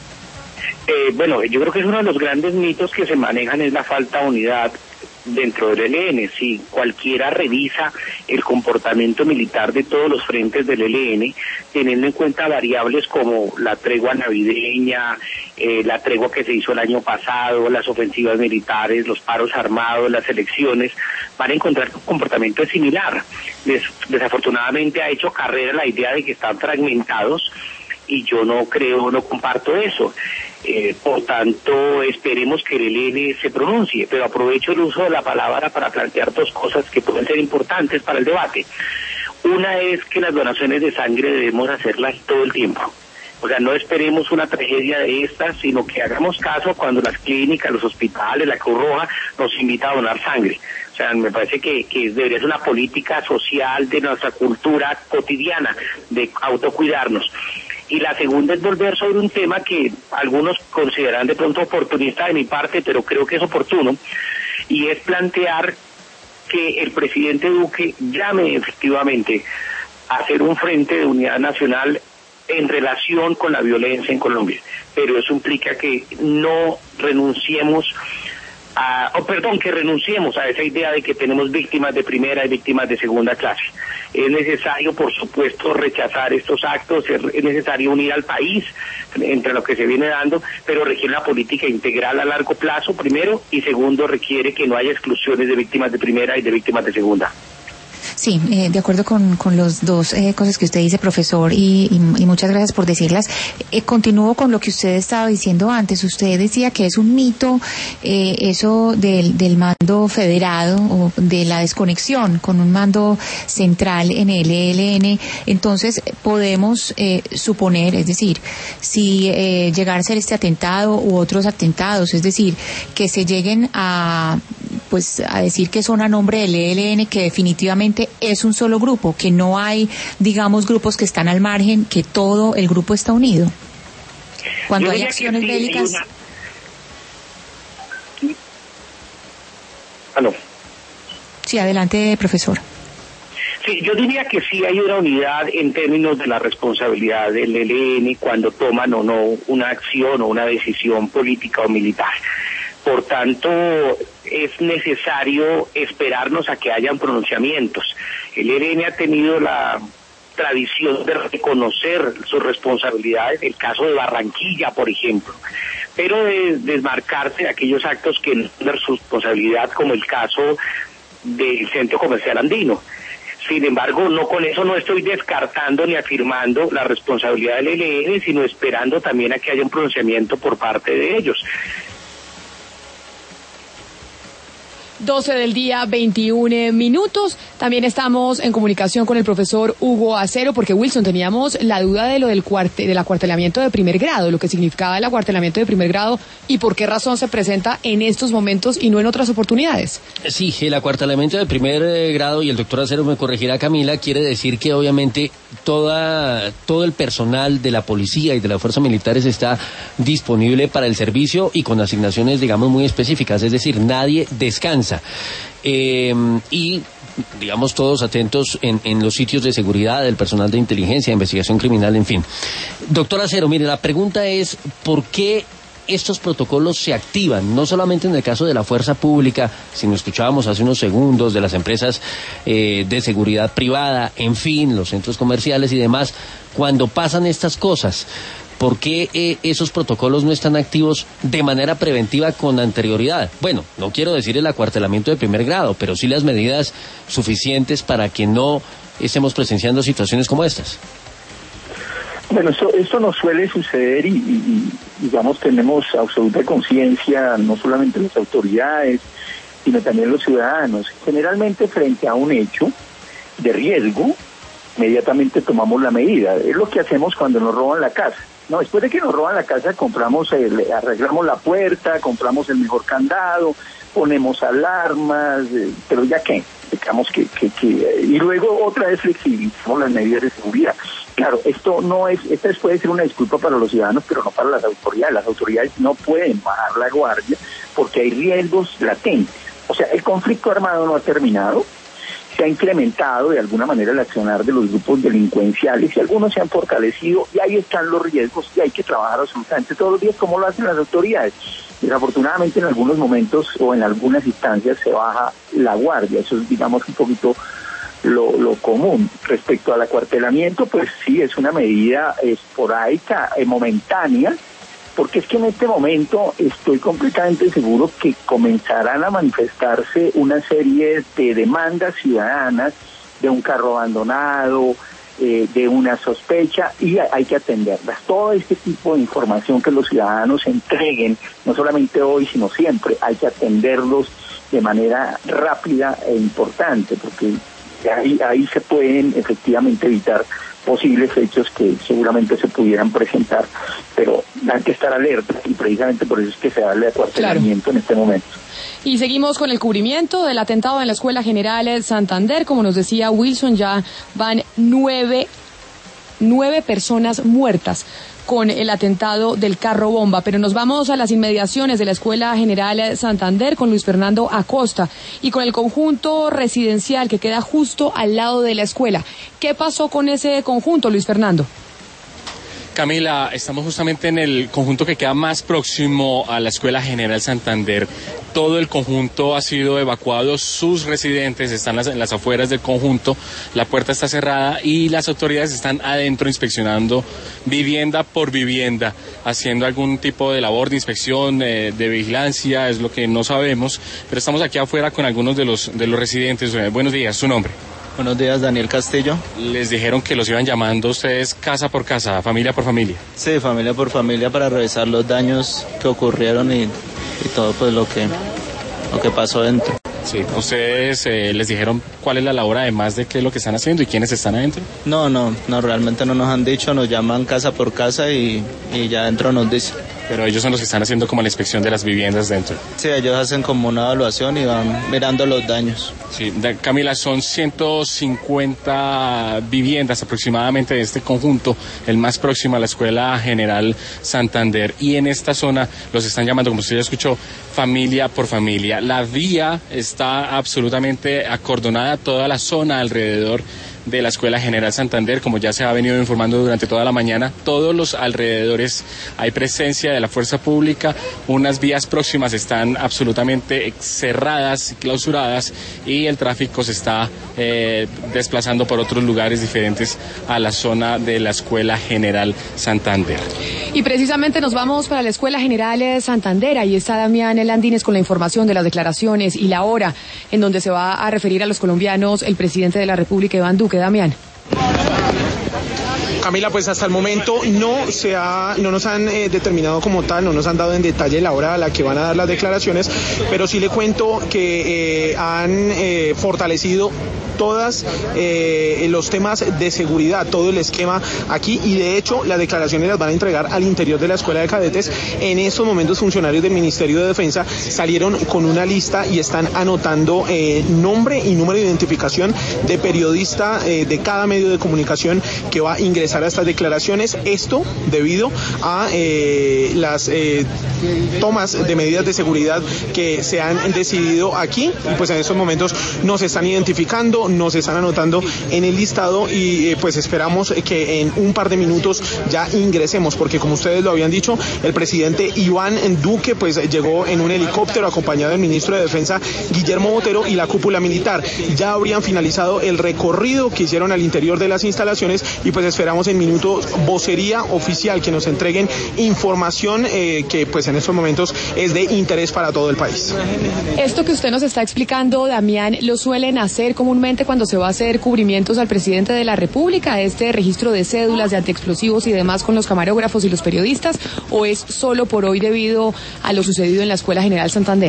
Eh, bueno, yo creo que es uno de los grandes mitos que se manejan es la falta de unidad dentro del E L N. Si cualquiera revisa el comportamiento militar de todos los frentes del E L N, teniendo en cuenta variables como la tregua navideña, eh, la tregua que se hizo el año pasado, las ofensivas militares, los paros armados, las elecciones, van a encontrar que el comportamiento es similar. Des, desafortunadamente ha hecho carrera la idea de que están fragmentados y yo no creo, no comparto eso. Eh, por tanto, esperemos que el E L N se pronuncie, pero aprovecho el uso de la palabra para plantear dos cosas que pueden ser importantes para el debate. Una es que las donaciones de sangre debemos hacerlas todo el tiempo. O sea, no esperemos una tragedia de estas, sino que hagamos caso cuando las clínicas, los hospitales, la Cruz Roja nos invita a donar sangre. O sea, me parece que, que debería ser una política social de nuestra cultura cotidiana, de autocuidarnos. Y la segunda es volver sobre un tema que algunos consideran de pronto oportunista de mi parte, pero creo que es oportuno, y es plantear que el presidente Duque llame efectivamente a hacer un frente de unidad nacional en relación con la violencia en Colombia. Pero eso implica que no renunciemos a, o perdón, que renunciemos a esa idea de que tenemos víctimas de primera y víctimas de segunda clase. Es necesario, por supuesto, rechazar estos actos, es necesario unir al país entre lo que se viene dando, pero requiere una política integral a largo plazo, primero, y segundo, requiere que no haya exclusiones de víctimas de primera y de víctimas de segunda. Sí, eh, de acuerdo con, con los dos eh, cosas que usted dice, profesor, y, y, y muchas gracias por decirlas. Eh, continúo con lo que usted estaba diciendo antes. Usted decía que es un mito eh, eso del, del mando federado o de la desconexión con un mando central en el E L N. Entonces, podemos eh, suponer, es decir, si eh, llegara a ser este atentado u otros atentados, es decir, que se lleguen a pues a decir que son a nombre del E L N, que definitivamente es un solo grupo, que no hay, digamos, grupos que están al margen, que todo el grupo está unido. Cuando hay acciones sí, bélicas... Una... ¿Aló? Sí, adelante, profesor. Sí, yo diría que sí hay una unidad en términos de la responsabilidad del E L N cuando toman o no una acción o una decisión política o militar. Por tanto, es necesario esperarnos a que hayan pronunciamientos. El E L N ha tenido la tradición de reconocer sus responsabilidades, el caso de Barranquilla, por ejemplo, pero de desmarcarse de aquellos actos que no son su responsabilidad, como el caso del Centro Comercial Andino. Sin embargo, no con eso no estoy descartando ni afirmando la responsabilidad del E L N, sino esperando también a que haya un pronunciamiento por parte de ellos. doce del día, veintiún minutos. También estamos en comunicación con el profesor Hugo Acero, porque Wilson, teníamos la duda de lo del cuarte, del acuartelamiento de primer grado, lo que significaba el acuartelamiento de primer grado y por qué razón se presenta en estos momentos y no en otras oportunidades. Sí, el acuartelamiento de primer grado, y el doctor Acero me corregirá, Camila, quiere decir que obviamente toda, todo el personal de la policía y de las fuerzas militares está disponible para el servicio y con asignaciones, digamos, muy específicas, es decir, nadie descansa. Eh, y digamos todos atentos en, en los sitios de seguridad del personal de inteligencia, de investigación criminal, en fin. Doctor Acero, mire, la pregunta es ¿por qué estos protocolos se activan? No solamente en el caso de la fuerza pública, sino escuchábamos hace unos segundos de las empresas eh, de seguridad privada, en fin, los centros comerciales y demás, cuando pasan estas cosas. ¿Por qué eh, esos protocolos no están activos de manera preventiva con anterioridad? Bueno, no quiero decir el acuartelamiento de primer grado, pero sí las medidas suficientes para que no estemos presenciando situaciones como estas. Bueno, esto, esto nos suele suceder y, y, digamos, tenemos absoluta conciencia, no solamente las autoridades, sino también los ciudadanos. Generalmente, frente a un hecho de riesgo, inmediatamente tomamos la medida. Es lo que hacemos cuando nos roban la casa. No, después de que nos roban la casa, compramos, el, arreglamos la puerta, compramos el mejor candado, ponemos alarmas, eh, pero ya que, digamos que, que, que, y luego otra vez flexibilizamos las medidas de seguridad. Claro, esto no es, esta puede ser una disculpa para los ciudadanos, pero no para las autoridades. Las autoridades no pueden bajar la guardia porque hay riesgos latentes. O sea, el conflicto armado no ha terminado, se ha incrementado de alguna manera el accionar de los grupos delincuenciales y algunos se han fortalecido y ahí están los riesgos y hay que trabajar absolutamente todos los días como lo hacen las autoridades. Desafortunadamente en algunos momentos o en algunas instancias se baja la guardia, eso es digamos un poquito lo, lo común. Respecto al acuartelamiento, pues sí, es una medida esporádica, eh, momentánea, porque es que en este momento estoy completamente seguro que comenzarán a manifestarse una serie de demandas ciudadanas de un carro abandonado, eh, de una sospecha, y hay que atenderlas. Todo este tipo de información que los ciudadanos entreguen, no solamente hoy, sino siempre, hay que atenderlos de manera rápida e importante, porque ahí, ahí se pueden efectivamente evitar posibles hechos que seguramente se pudieran presentar, pero hay que estar alerta y precisamente por eso es que se da el acuartelamiento claro. en este momento. Y seguimos con el cubrimiento del atentado en la Escuela General Santander. Como nos decía Wilson, ya van nueve, nueve personas muertas con el atentado del carro bomba, pero nos vamos a las inmediaciones de la Escuela General Santander con Luis Fernando Acosta y con el conjunto residencial que queda justo al lado de la escuela. ¿Qué pasó con ese conjunto, Luis Fernando? Camila, estamos justamente en el conjunto que queda más próximo a la Escuela General Santander. Todo el conjunto ha sido evacuado, sus residentes están en las afueras del conjunto, la puerta está cerrada y las autoridades están adentro inspeccionando vivienda por vivienda, haciendo algún tipo de labor de inspección, eh, de vigilancia, es lo que no sabemos, pero estamos aquí afuera con algunos de los, de los residentes. Eh, buenos días, ¿su nombre? Buenos días, Daniel Castillo. Les dijeron que los iban llamando ustedes casa por casa, familia por familia. Sí, familia por familia para revisar los daños que ocurrieron y, y todo pues lo que, lo que pasó dentro. Sí, ¿ustedes eh, les dijeron cuál es la labor además de qué es lo que están haciendo y quiénes están adentro? No, no, no, realmente no nos han dicho, nos llaman casa por casa y, y ya adentro nos dicen. Pero ellos son los que están haciendo como la inspección de las viviendas dentro. Sí, ellos hacen como una evaluación y van mirando los daños. Sí, Camila, son ciento cincuenta viviendas aproximadamente de este conjunto, el más próximo a la Escuela General Santander. Y en esta zona los están llamando, como usted ya escuchó, familia por familia. La vía está absolutamente acordonada, toda la zona alrededor de la Escuela General Santander, como ya se ha venido informando durante toda la mañana, todos los alrededores hay presencia de la fuerza pública, unas vías próximas están absolutamente cerradas, clausuradas y el tráfico se está eh, desplazando por otros lugares diferentes a la zona de la Escuela General Santander. Y precisamente nos vamos para la Escuela General Santander, ahí está Damián Landines con la información de las declaraciones y la hora en donde se va a referir a los colombianos el presidente de la República, Iván Duque. Damián. Camila, pues hasta el momento no se ha, no nos han eh, determinado como tal, no nos han dado en detalle la hora a la que van a dar las declaraciones, pero sí le cuento que eh, han eh, fortalecido todas eh, los temas de seguridad, todo el esquema aquí, y de hecho las declaraciones las van a entregar al interior de la Escuela de Cadetes. En estos momentos funcionarios del Ministerio de Defensa salieron con una lista y están anotando eh, nombre y número de identificación de periodista eh, de cada medio de comunicación que va a ingresar a estas declaraciones, esto debido a eh, las eh, tomas de medidas de seguridad que se han decidido aquí, y pues en estos momentos nos están identificando, nos están anotando en el listado y eh, pues esperamos que en un par de minutos ya ingresemos, porque como ustedes lo habían dicho, el presidente Iván Duque pues llegó en un helicóptero acompañado del ministro de Defensa Guillermo Botero y la cúpula militar. Ya habrían finalizado el recorrido que hicieron al interior de las instalaciones y pues esperamos en minutos vocería oficial que nos entreguen información eh, que pues en estos momentos es de interés para todo el país. Esto que usted nos está explicando, Damián, ¿lo suelen hacer comúnmente cuando se va a hacer cubrimientos al presidente de la República, este registro de cédulas, de antiexplosivos y demás con los camarógrafos y los periodistas, o es solo por hoy debido a lo sucedido en la Escuela General Santander?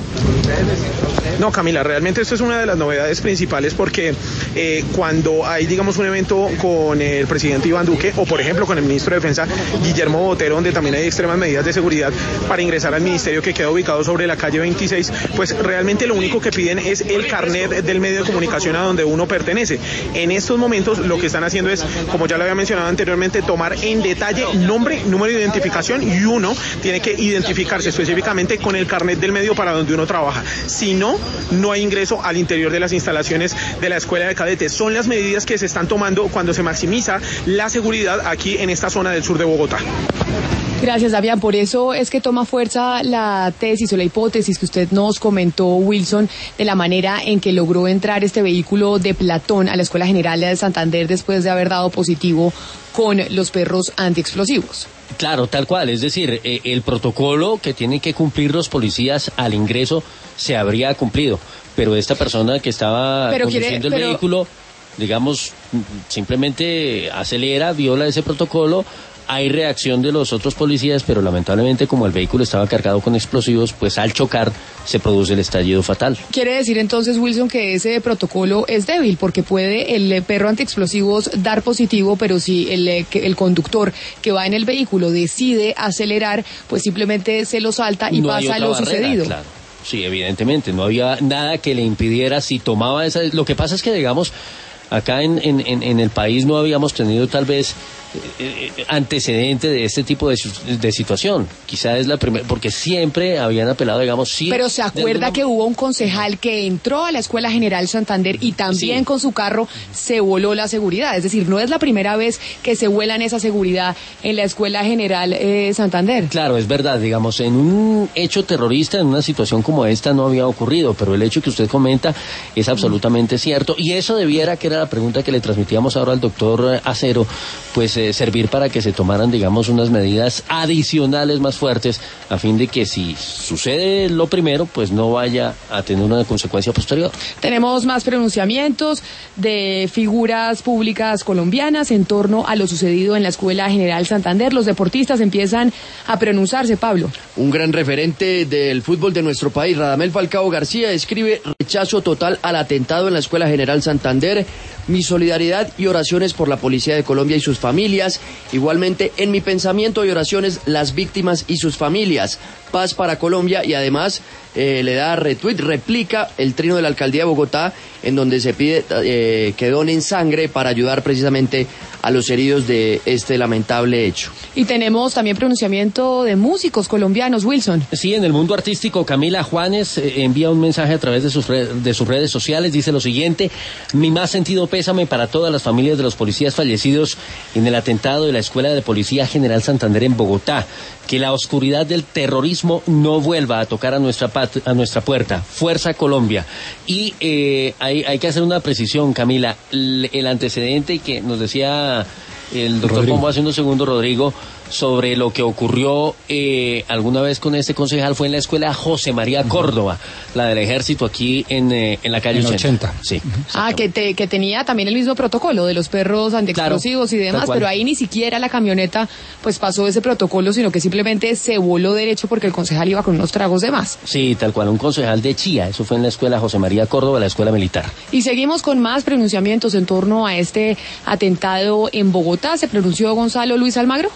No, Camila, realmente esto es una de las novedades principales porque eh, cuando hay, digamos, un evento con el presidente Iván Duque o, por ejemplo, con el ministro de Defensa Guillermo Botero, donde también hay extremas medidas de seguridad para ingresar al ministerio que queda ubicado sobre la calle veintiséis, pues realmente lo único que piden es el carnet del medio de comunicación a donde uno pertenece. En estos momentos lo que están haciendo es, como ya lo había mencionado anteriormente, tomar en detalle nombre, número de identificación y uno tiene que identificarse específicamente con el carnet del medio para donde uno trabaja. Si no, no hay ingreso al interior de las instalaciones de la escuela de cadetes. Son las medidas que se están tomando cuando se maximiza la seguridad aquí en esta zona del sur de Bogotá. Gracias, Damián. Por eso es que toma fuerza la tesis o la hipótesis que usted nos comentó, Wilson, de la manera en que logró entrar este vehículo de Platón a la Escuela General de Santander después de haber dado positivo con los perros antiexplosivos. Claro, tal cual. Es decir, eh, el protocolo que tienen que cumplir los policías al ingreso se habría cumplido, pero esta persona que estaba pero conduciendo quiere, el pero... vehículo, digamos, simplemente acelera, viola ese protocolo. Hay reacción de los otros policías, pero lamentablemente como el vehículo estaba cargado con explosivos, pues al chocar se produce el estallido fatal. Quiere decir entonces, Wilson, que ese protocolo es débil, porque puede el perro antiexplosivos dar positivo, pero si el, el conductor que va en el vehículo decide acelerar, pues simplemente se lo salta y no pasa lo barrera, sucedido. Claro. Sí, evidentemente, no había nada que le impidiera si tomaba esa... Lo que pasa es que, digamos, acá en, en, en el país no habíamos tenido tal vez eh, antecedente de este tipo de, de situación. Quizá es la primera, porque siempre habían apelado, digamos, sí. Pero se acuerda alguna... que hubo un concejal que entró a la Escuela General Santander y también sí. con su carro se voló la seguridad. Es decir, no es la primera vez que se vuelan esa seguridad en la Escuela General eh, Santander. Claro, es verdad, digamos, en un hecho terrorista, en una situación como esta no había ocurrido, pero el hecho que usted comenta es absolutamente mm. cierto, y eso debiera, que era la pregunta que le transmitíamos ahora al doctor Acero, pues eh, servir para que se tomaran, digamos, unas medidas adicionales más fuertes a fin de que si sucede lo primero, pues no vaya a tener una consecuencia posterior. Tenemos más pronunciamientos de figuras públicas colombianas en torno a lo sucedido en la Escuela General Santander. Los deportistas empiezan a pronunciarse, Pablo. Un gran referente del fútbol de nuestro país, Radamel Falcao García, escribe: rechazo total al atentado en la Escuela General Santander. Mi solidaridad y oraciones por la Policía de Colombia y sus familias. Igualmente, en mi pensamiento y oraciones, las víctimas y sus familias. Paz para Colombia. Y además eh, le da retweet, replica el trino de la Alcaldía de Bogotá, en donde se pide eh, que donen sangre para ayudar precisamente a los heridos de este lamentable hecho. Y tenemos también pronunciamiento de músicos colombianos, Wilson. Sí, en el mundo artístico, Camila Juanes eh, envía un mensaje a través de sus, de sus redes sociales, dice lo siguiente: mi más sentido pésame para todas las familias de los policías fallecidos en el atentado de la Escuela de Policía General Santander en Bogotá. Que la oscuridad del terrorismo no vuelva a tocar a nuestra pat- a nuestra puerta. Fuerza Colombia. Y eh, hay, hay que hacer una precisión, Camila. El, el antecedente que nos decía el doctor Pombo hace unos segundos, Rodrigo, sobre lo que ocurrió eh, alguna vez con este concejal fue en la escuela José María Córdoba, la del Ejército, aquí en, eh, en la calle ochenta. ochenta. Sí. Ah, que, te, que tenía también el mismo protocolo de los perros antiexplosivos, claro, y demás, pero ahí ni siquiera la camioneta pues pasó ese protocolo, sino que simplemente se voló derecho porque el concejal iba con unos tragos de más. Sí, tal cual, un concejal de Chía, eso fue en la escuela José María Córdoba, la escuela militar. Y seguimos con más pronunciamientos en torno a este atentado en Bogotá. ¿Se pronunció Gonzalo Luis Almagro?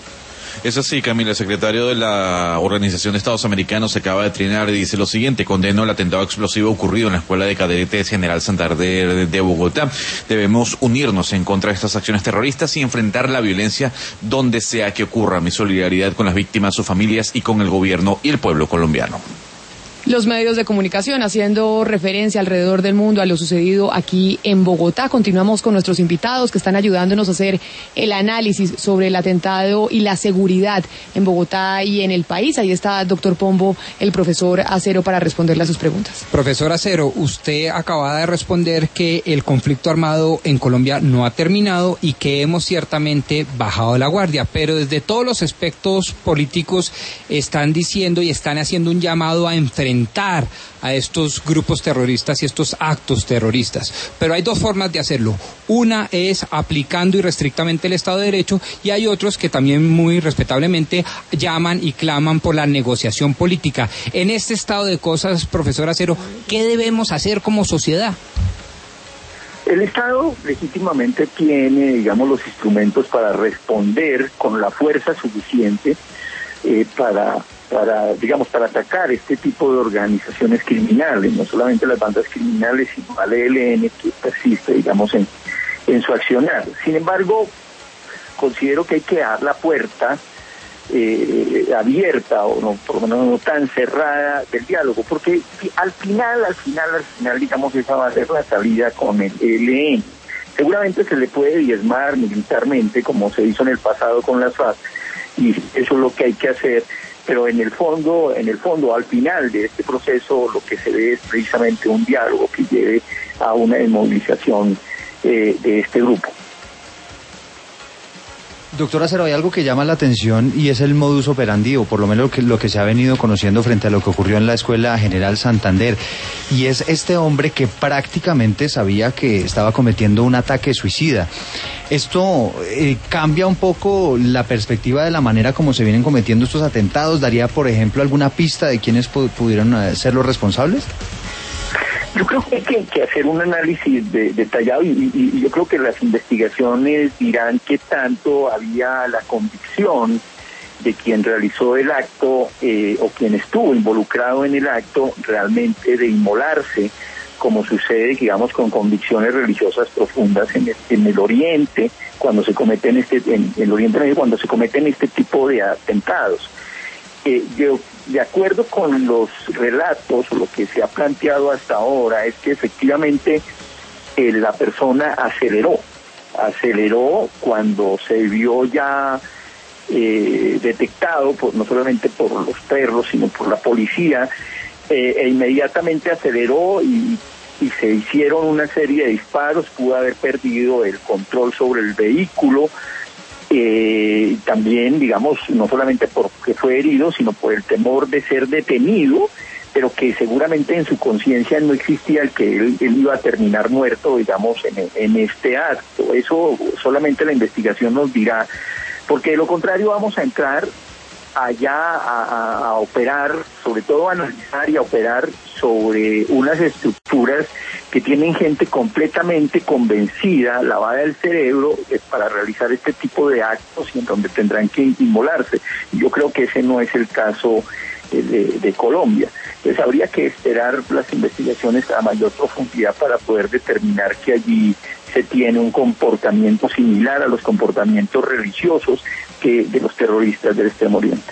Es así, Camila, el secretario de la Organización de Estados Americanos se acaba de trinar y dice lo siguiente: condeno el atentado explosivo ocurrido en la Escuela de Cadetes General Santander de Bogotá. Debemos unirnos en contra de estas acciones terroristas y enfrentar la violencia donde sea que ocurra. Mi solidaridad con las víctimas, sus familias y con el gobierno y el pueblo colombiano. Los medios de comunicación haciendo referencia alrededor del mundo a lo sucedido aquí en Bogotá. Continuamos con nuestros invitados que están ayudándonos a hacer el análisis sobre el atentado y la seguridad en Bogotá y en el país. Ahí está, doctor Pombo, el profesor Acero, para responderle a sus preguntas. Profesor Acero, usted acaba de responder que el conflicto armado en Colombia no ha terminado y que hemos ciertamente bajado la guardia, pero desde todos los aspectos políticos están diciendo y están haciendo un llamado a enfrentar enfrentar a estos grupos terroristas y estos actos terroristas. Pero hay dos formas de hacerlo. Una es aplicando irrestrictamente el Estado de Derecho, y hay otros que también muy respetablemente llaman y claman por la negociación política. En este estado de cosas, profesor Acero, ¿qué debemos hacer como sociedad? El Estado legítimamente tiene, digamos, los instrumentos para responder con la fuerza suficiente eh, para, para, digamos, para atacar este tipo de organizaciones criminales, no solamente las bandas criminales, sino al E L N que persiste, digamos, en, en su accionar. Sin embargo, considero que hay que dar la puerta eh, abierta, o no, por lo menos no tan cerrada, del diálogo, porque al final, al final, al final, digamos, esa va a ser la salida con el E L N. Seguramente se le puede diezmar militarmente, como se hizo en el pasado con las FARC, y eso es lo que hay que hacer, pero en el fondo, en el fondo, al final de este proceso, lo que se ve es precisamente un diálogo que lleve a una desmovilización eh, de este grupo. Doctor Acero, hay algo que llama la atención y es el modus operandi, o por lo menos lo que, lo que se ha venido conociendo frente a lo que ocurrió en la Escuela General Santander, y es este hombre que prácticamente sabía que estaba cometiendo un ataque suicida. ¿Esto eh, cambia un poco la perspectiva de la manera como se vienen cometiendo estos atentados? ¿Daría, por ejemplo, alguna pista de quiénes pu- pudieron uh, ser los responsables? Yo creo que hay que, que hacer un análisis de, detallado y, y, y yo creo que las investigaciones dirán qué tanto había la convicción de quien realizó el acto eh, o quien estuvo involucrado en el acto realmente de inmolarse, como sucede, digamos, con convicciones religiosas profundas en el, en el Oriente, cuando se cometen este, en, en el Oriente Medio, cuando se cometen este tipo de atentados. Eh, yo, de acuerdo con los relatos, lo que se ha planteado hasta ahora es que efectivamente eh, la persona aceleró, aceleró cuando se vio ya eh, detectado, por, no solamente por los perros, sino por la policía, eh, e inmediatamente aceleró y, y se hicieron una serie de disparos, pudo haber perdido el control sobre el vehículo. Eh, también, digamos, no solamente porque fue herido, sino por el temor de ser detenido, pero que seguramente en su conciencia no existía el que él, él iba a terminar muerto, digamos, en, en este acto. Eso solamente la investigación nos dirá, porque de lo contrario vamos a entrar allá a, a, a operar, sobre todo a analizar y a operar sobre unas estructuras que tienen gente completamente convencida, lavada el cerebro, eh, para realizar este tipo de actos y en donde tendrán que inmolarse. Yo creo que ese no es el caso eh, de, de Colombia. Entonces habría que esperar las investigaciones a mayor profundidad para poder determinar que allí se tiene un comportamiento similar a los comportamientos religiosos que de los terroristas del Extremo Oriente.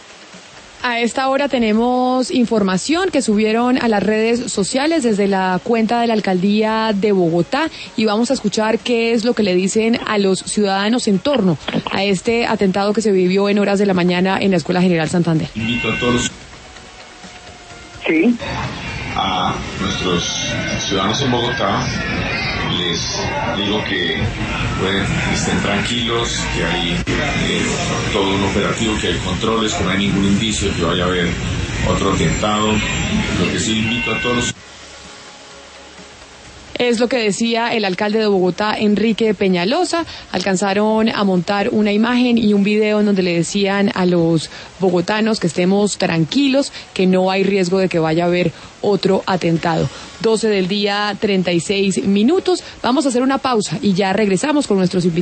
A esta hora tenemos información que subieron a las redes sociales desde la cuenta de la Alcaldía de Bogotá y vamos a escuchar qué es lo que le dicen a los ciudadanos en torno a este atentado que se vivió en horas de la mañana en la Escuela General Santander. Invito a todos sí. a nuestros ciudadanos en Bogotá. Les digo que pueden, estén tranquilos, que hay eh, todo un operativo, que hay controles, que no hay ningún indicio de que vaya a haber otro atentado. Lo que sí invito a todos. Es lo que decía el alcalde de Bogotá, Enrique Peñalosa. Alcanzaron a montar una imagen y un video en donde le decían a los bogotanos que estemos tranquilos, que no hay riesgo de que vaya a haber otro atentado. doce del día, treinta y seis minutos. Vamos a hacer una pausa y ya regresamos con nuestros invitados.